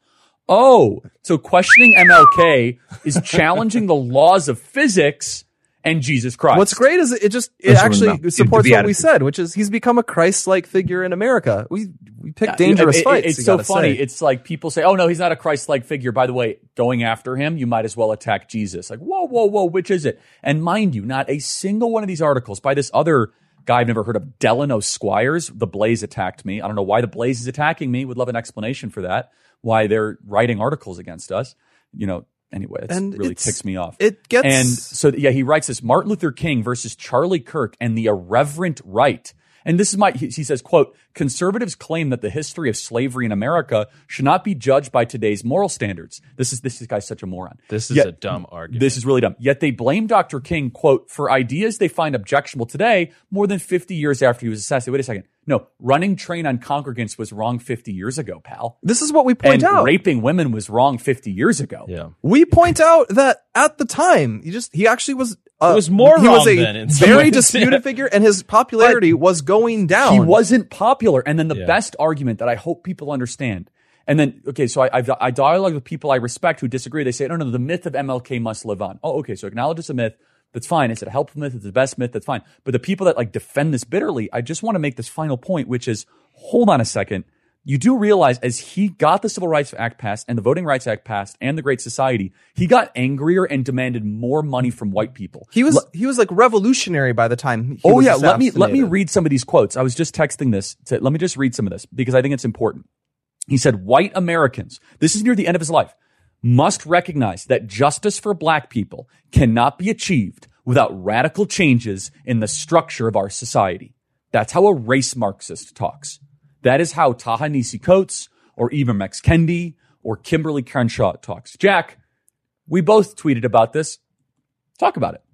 Oh, so questioning MLK is challenging the laws of physics and Jesus Christ. What's great is it actually supports what we said, which is he's become a Christ-like figure in America. We pick dangerous fights. It's so funny. It's like people say, oh no, he's not a Christ-like figure. By the way, going after him, you might as well attack Jesus. Like, whoa, which is it? And mind you, not a single one of these articles by this other guy I've never heard of, Delano Squires. The Blaze attacked me. I don't know why the Blaze is attacking me. Would love an explanation for that. Why they're writing articles against us. Anyway, it really ticks me off. And so, he writes this, Martin Luther King versus Charlie Kirk and the irreverent right. And this is he says, quote, conservatives claim that the history of slavery in America should not be judged by today's moral standards. This guy's such a moron. This is a dumb argument. This is really dumb. Yet they blame Dr. King, quote, for ideas they find objectionable today more than 50 years after he was assassinated. Wait a second. No, running train on congregants was wrong 50 years ago, pal. This is what we point out. Raping women was wrong 50 years ago. Yeah. We point out that at the time, he actually was... it was more he wrong was a then, very disputed figure, and his popularity was going down. He wasn't popular. And then the best argument that I hope people understand, and then, okay, so I dialogue with people I respect who disagree. They say, no, the myth of MLK must live on. Oh, okay, so acknowledge it's a myth. That's fine. Is it a helpful myth? It's the best myth. That's fine. But the people that defend this bitterly, I just want to make this final point, which is, hold on a second. You do realize as he got the Civil Rights Act passed and the Voting Rights Act passed and the Great Society, he got angrier and demanded more money from white people. He was like revolutionary by the time he was assassinated. Let me read some of these quotes. I was just texting this. Let me just read some of this because I think it's important. He said, white Americans, this is near the end of his life, must recognize that justice for black people cannot be achieved without radical changes in the structure of our society. That's how a race Marxist talks. That is how Ta-Nehisi Coates or Ibram X. Kendi or Kimberly Crenshaw talks. Jack, we both tweeted about this. Talk about it.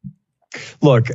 Look,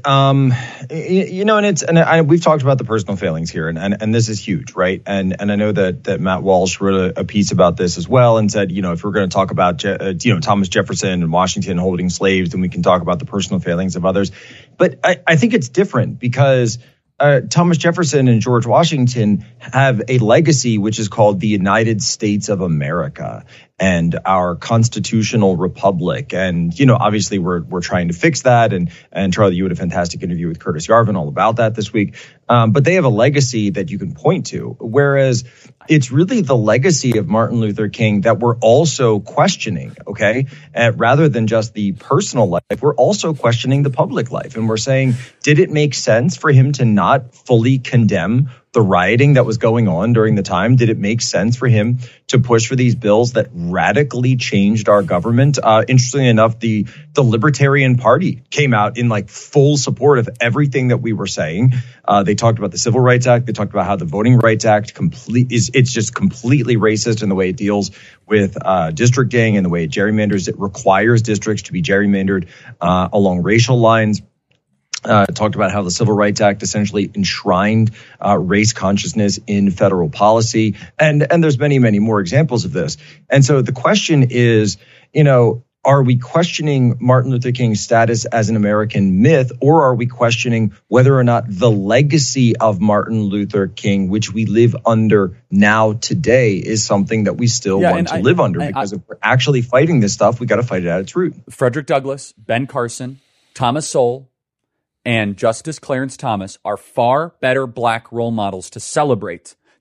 we've talked about the personal failings here, and this is huge, right? And I know that Matt Walsh wrote a piece about this as well, and said, if we're going to talk about Thomas Jefferson and Washington holding slaves, then we can talk about the personal failings of others. But I think it's different because Thomas Jefferson and George Washington have a legacy which is called the United States of America and our constitutional republic. And, obviously we're trying to fix that. And Charlie, you had a fantastic interview with Curtis Yarvin all about that this week. But they have a legacy that you can point to, whereas it's really the legacy of Martin Luther King that we're also questioning, okay? Rather than just the personal life, we're also questioning the public life. And we're saying, did it make sense for him to not fully condemn the rioting that was going on during the time? Did it make sense for him to push for these bills that radically changed our government? Interestingly enough, the Libertarian Party came out in full support of everything that we were saying. They talked about the Civil Rights Act. They talked about how the Voting Rights Act it's just completely racist in the way it deals with districting and the way it gerrymanders. It requires districts to be gerrymandered along racial lines. Talked about how the Civil Rights Act essentially enshrined race consciousness in federal policy. And there's many, many more examples of this. And so the question is, are we questioning Martin Luther King's status as an American myth, or are we questioning whether or not the legacy of Martin Luther King, which we live under now today, is something that we still want to live under? Because if we're actually fighting this stuff, we got to fight it at its root. Frederick Douglass, Ben Carson, Thomas Sowell, and Justice Clarence Thomas are far better black role models to celebrate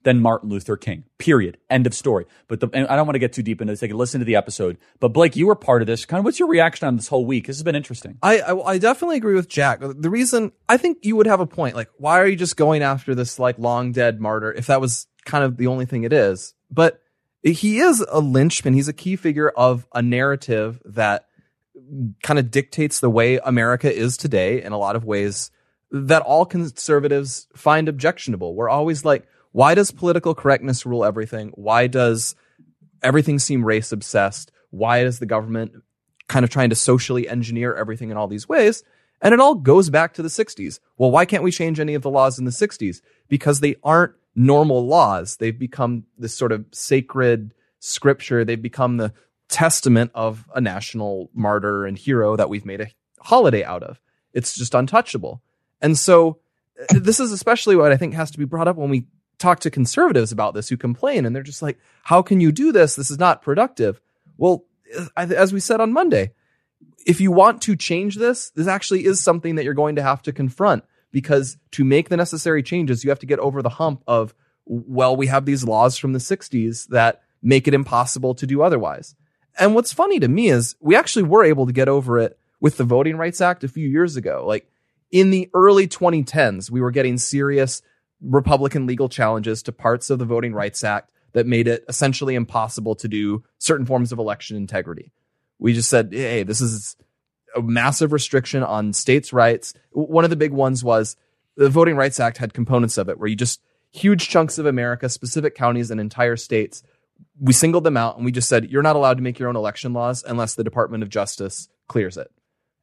than Martin Luther King. Period. End of story. But and I don't want to get too deep into this. I can listen to the episode. But Blake, you were part of this. Kind of what's your reaction on this whole week? This has been interesting. I definitely agree with Jack. The reason I think you would have a point, like, why are you just going after this like long dead martyr if that was kind of the only thing it is? But he is a linchpin. He's a key figure of a narrative that kind of dictates the way America is today in a lot of ways that all conservatives find objectionable. We're always like, why does political correctness rule everything? Why does everything seem race obsessed? Why is the government kind of trying to socially engineer everything in all these ways? And it all goes back to the 60s. Well, why can't we change any of the laws in the 60s? Because they aren't normal laws. They've become this sort of sacred scripture. They've become the testament of a national martyr and hero that we've made a holiday out of. It's just untouchable. And so this is especially what I think has to be brought up when we talk to conservatives about this who complain, and they're just like, how can you do this? This is not productive. Well, as we said on Monday, if you want to change this actually is something that you're going to have to confront, because to make the necessary changes, you have to get over the hump of, well, we have these laws from the 60s that make it impossible to do otherwise. And what's funny to me is we actually were able to get over it with the Voting Rights Act a few years ago. Like in the early 2010s, we were getting serious Republican legal challenges to parts of the Voting Rights Act that made it essentially impossible to do certain forms of election integrity. We just said, hey, this is a massive restriction on states' rights. One of the big ones was the Voting Rights Act had components of it where you just huge chunks of America, specific counties and entire states, we singled them out and we just said, you're not allowed to make your own election laws unless the Department of Justice clears it.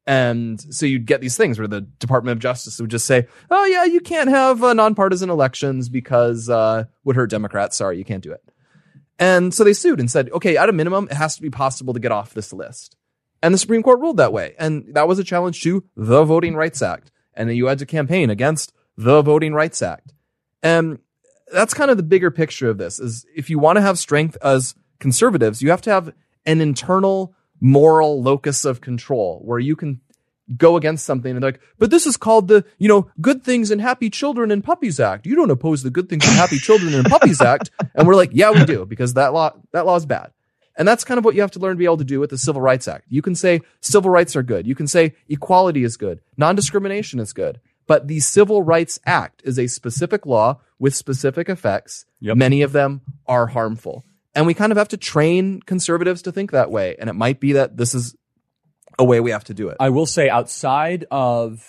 And so you'd get these things where the Department of Justice would just say, oh yeah, you can't have nonpartisan elections because would hurt Democrats. Sorry, you can't do it. And so they sued and said, okay, at a minimum, it has to be possible to get off this list. And the Supreme Court ruled that way. And that was a challenge to the Voting Rights Act. And then you had to campaign against the Voting Rights Act. And that's kind of the bigger picture of this, is if you want to have strength as conservatives, you have to have an internal moral locus of control where you can go against something and like, but this is called the, Good Things and Happy Children and Puppies Act. You don't oppose the Good Things and Happy Children and Puppies Act. And we're like, yeah, we do, because that law is bad. And that's kind of what you have to learn to be able to do with the Civil Rights Act. You can say civil rights are good. You can say equality is good. Non-discrimination is good. But the Civil Rights Act is a specific law with specific effects. Yep. Many of them are harmful. And we kind of have to train conservatives to think that way. And it might be that this is a way we have to do it. I will say, outside of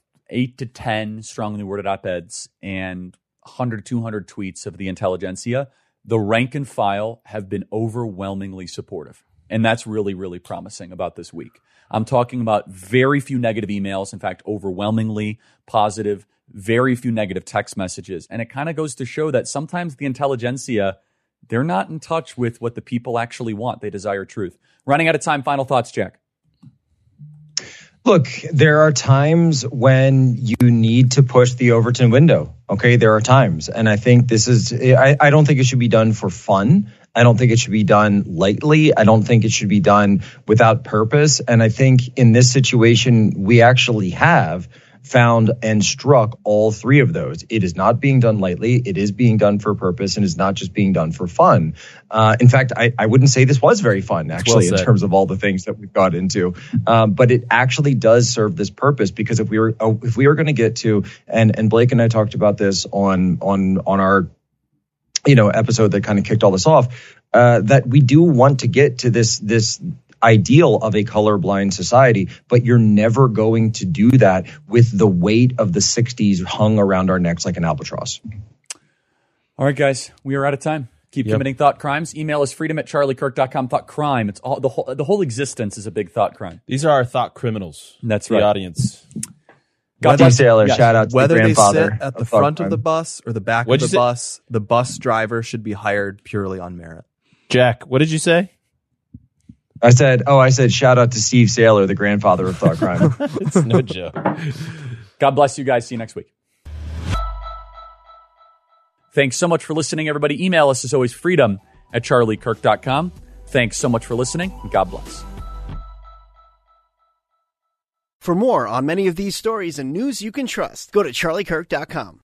8 to 10 strongly worded op-eds and 100, 200 tweets of the intelligentsia, the rank and file have been overwhelmingly supportive. And that's really, really promising about this week. I'm talking about very few negative emails. In fact, overwhelmingly positive, very few negative text messages. And it kind of goes to show that sometimes the intelligentsia, they're not in touch with what the people actually want. They desire truth. Running out of time. Final thoughts, Jack. Look, there are times when you need to push the Overton window. Okay, there are times. And I think this is, I don't think it should be done for fun. I don't think it should be done lightly. I don't think it should be done without purpose. And I think in this situation, we actually have found and struck all three of those. It is not being done lightly. It is being done for purpose, and is not just being done for fun. In fact, I wouldn't say this was very fun, actually, in terms of all the things that we've got into. But it actually does serve this purpose, because if we were going to get to, and Blake and I talked about this on our episode that kind of kicked all this off, that we do want to get to this ideal of a colorblind society, but you're never going to do that with the weight of the 60s hung around our necks like an albatross. All right, guys, we are out of time. Keep committing thought crimes. Email us freedom@charliekirk.com. Thought crime. It's all the whole existence is a big thought crime. These are our thought criminals. That's the right. audience. Steve Saylor, shout out to whether the grandfather. Whether they sit at the front of the bus or the back of the bus driver should be hired purely on merit. Jack, what did you say? I said, shout out to Steve Saylor, the grandfather of thought crime. It's no joke. God bless you guys. See you next week. Thanks so much for listening, everybody. Email us as always, freedom@charliekirk.com. Thanks so much for listening, and God bless. For more on many of these stories and news you can trust, go to charliekirk.com.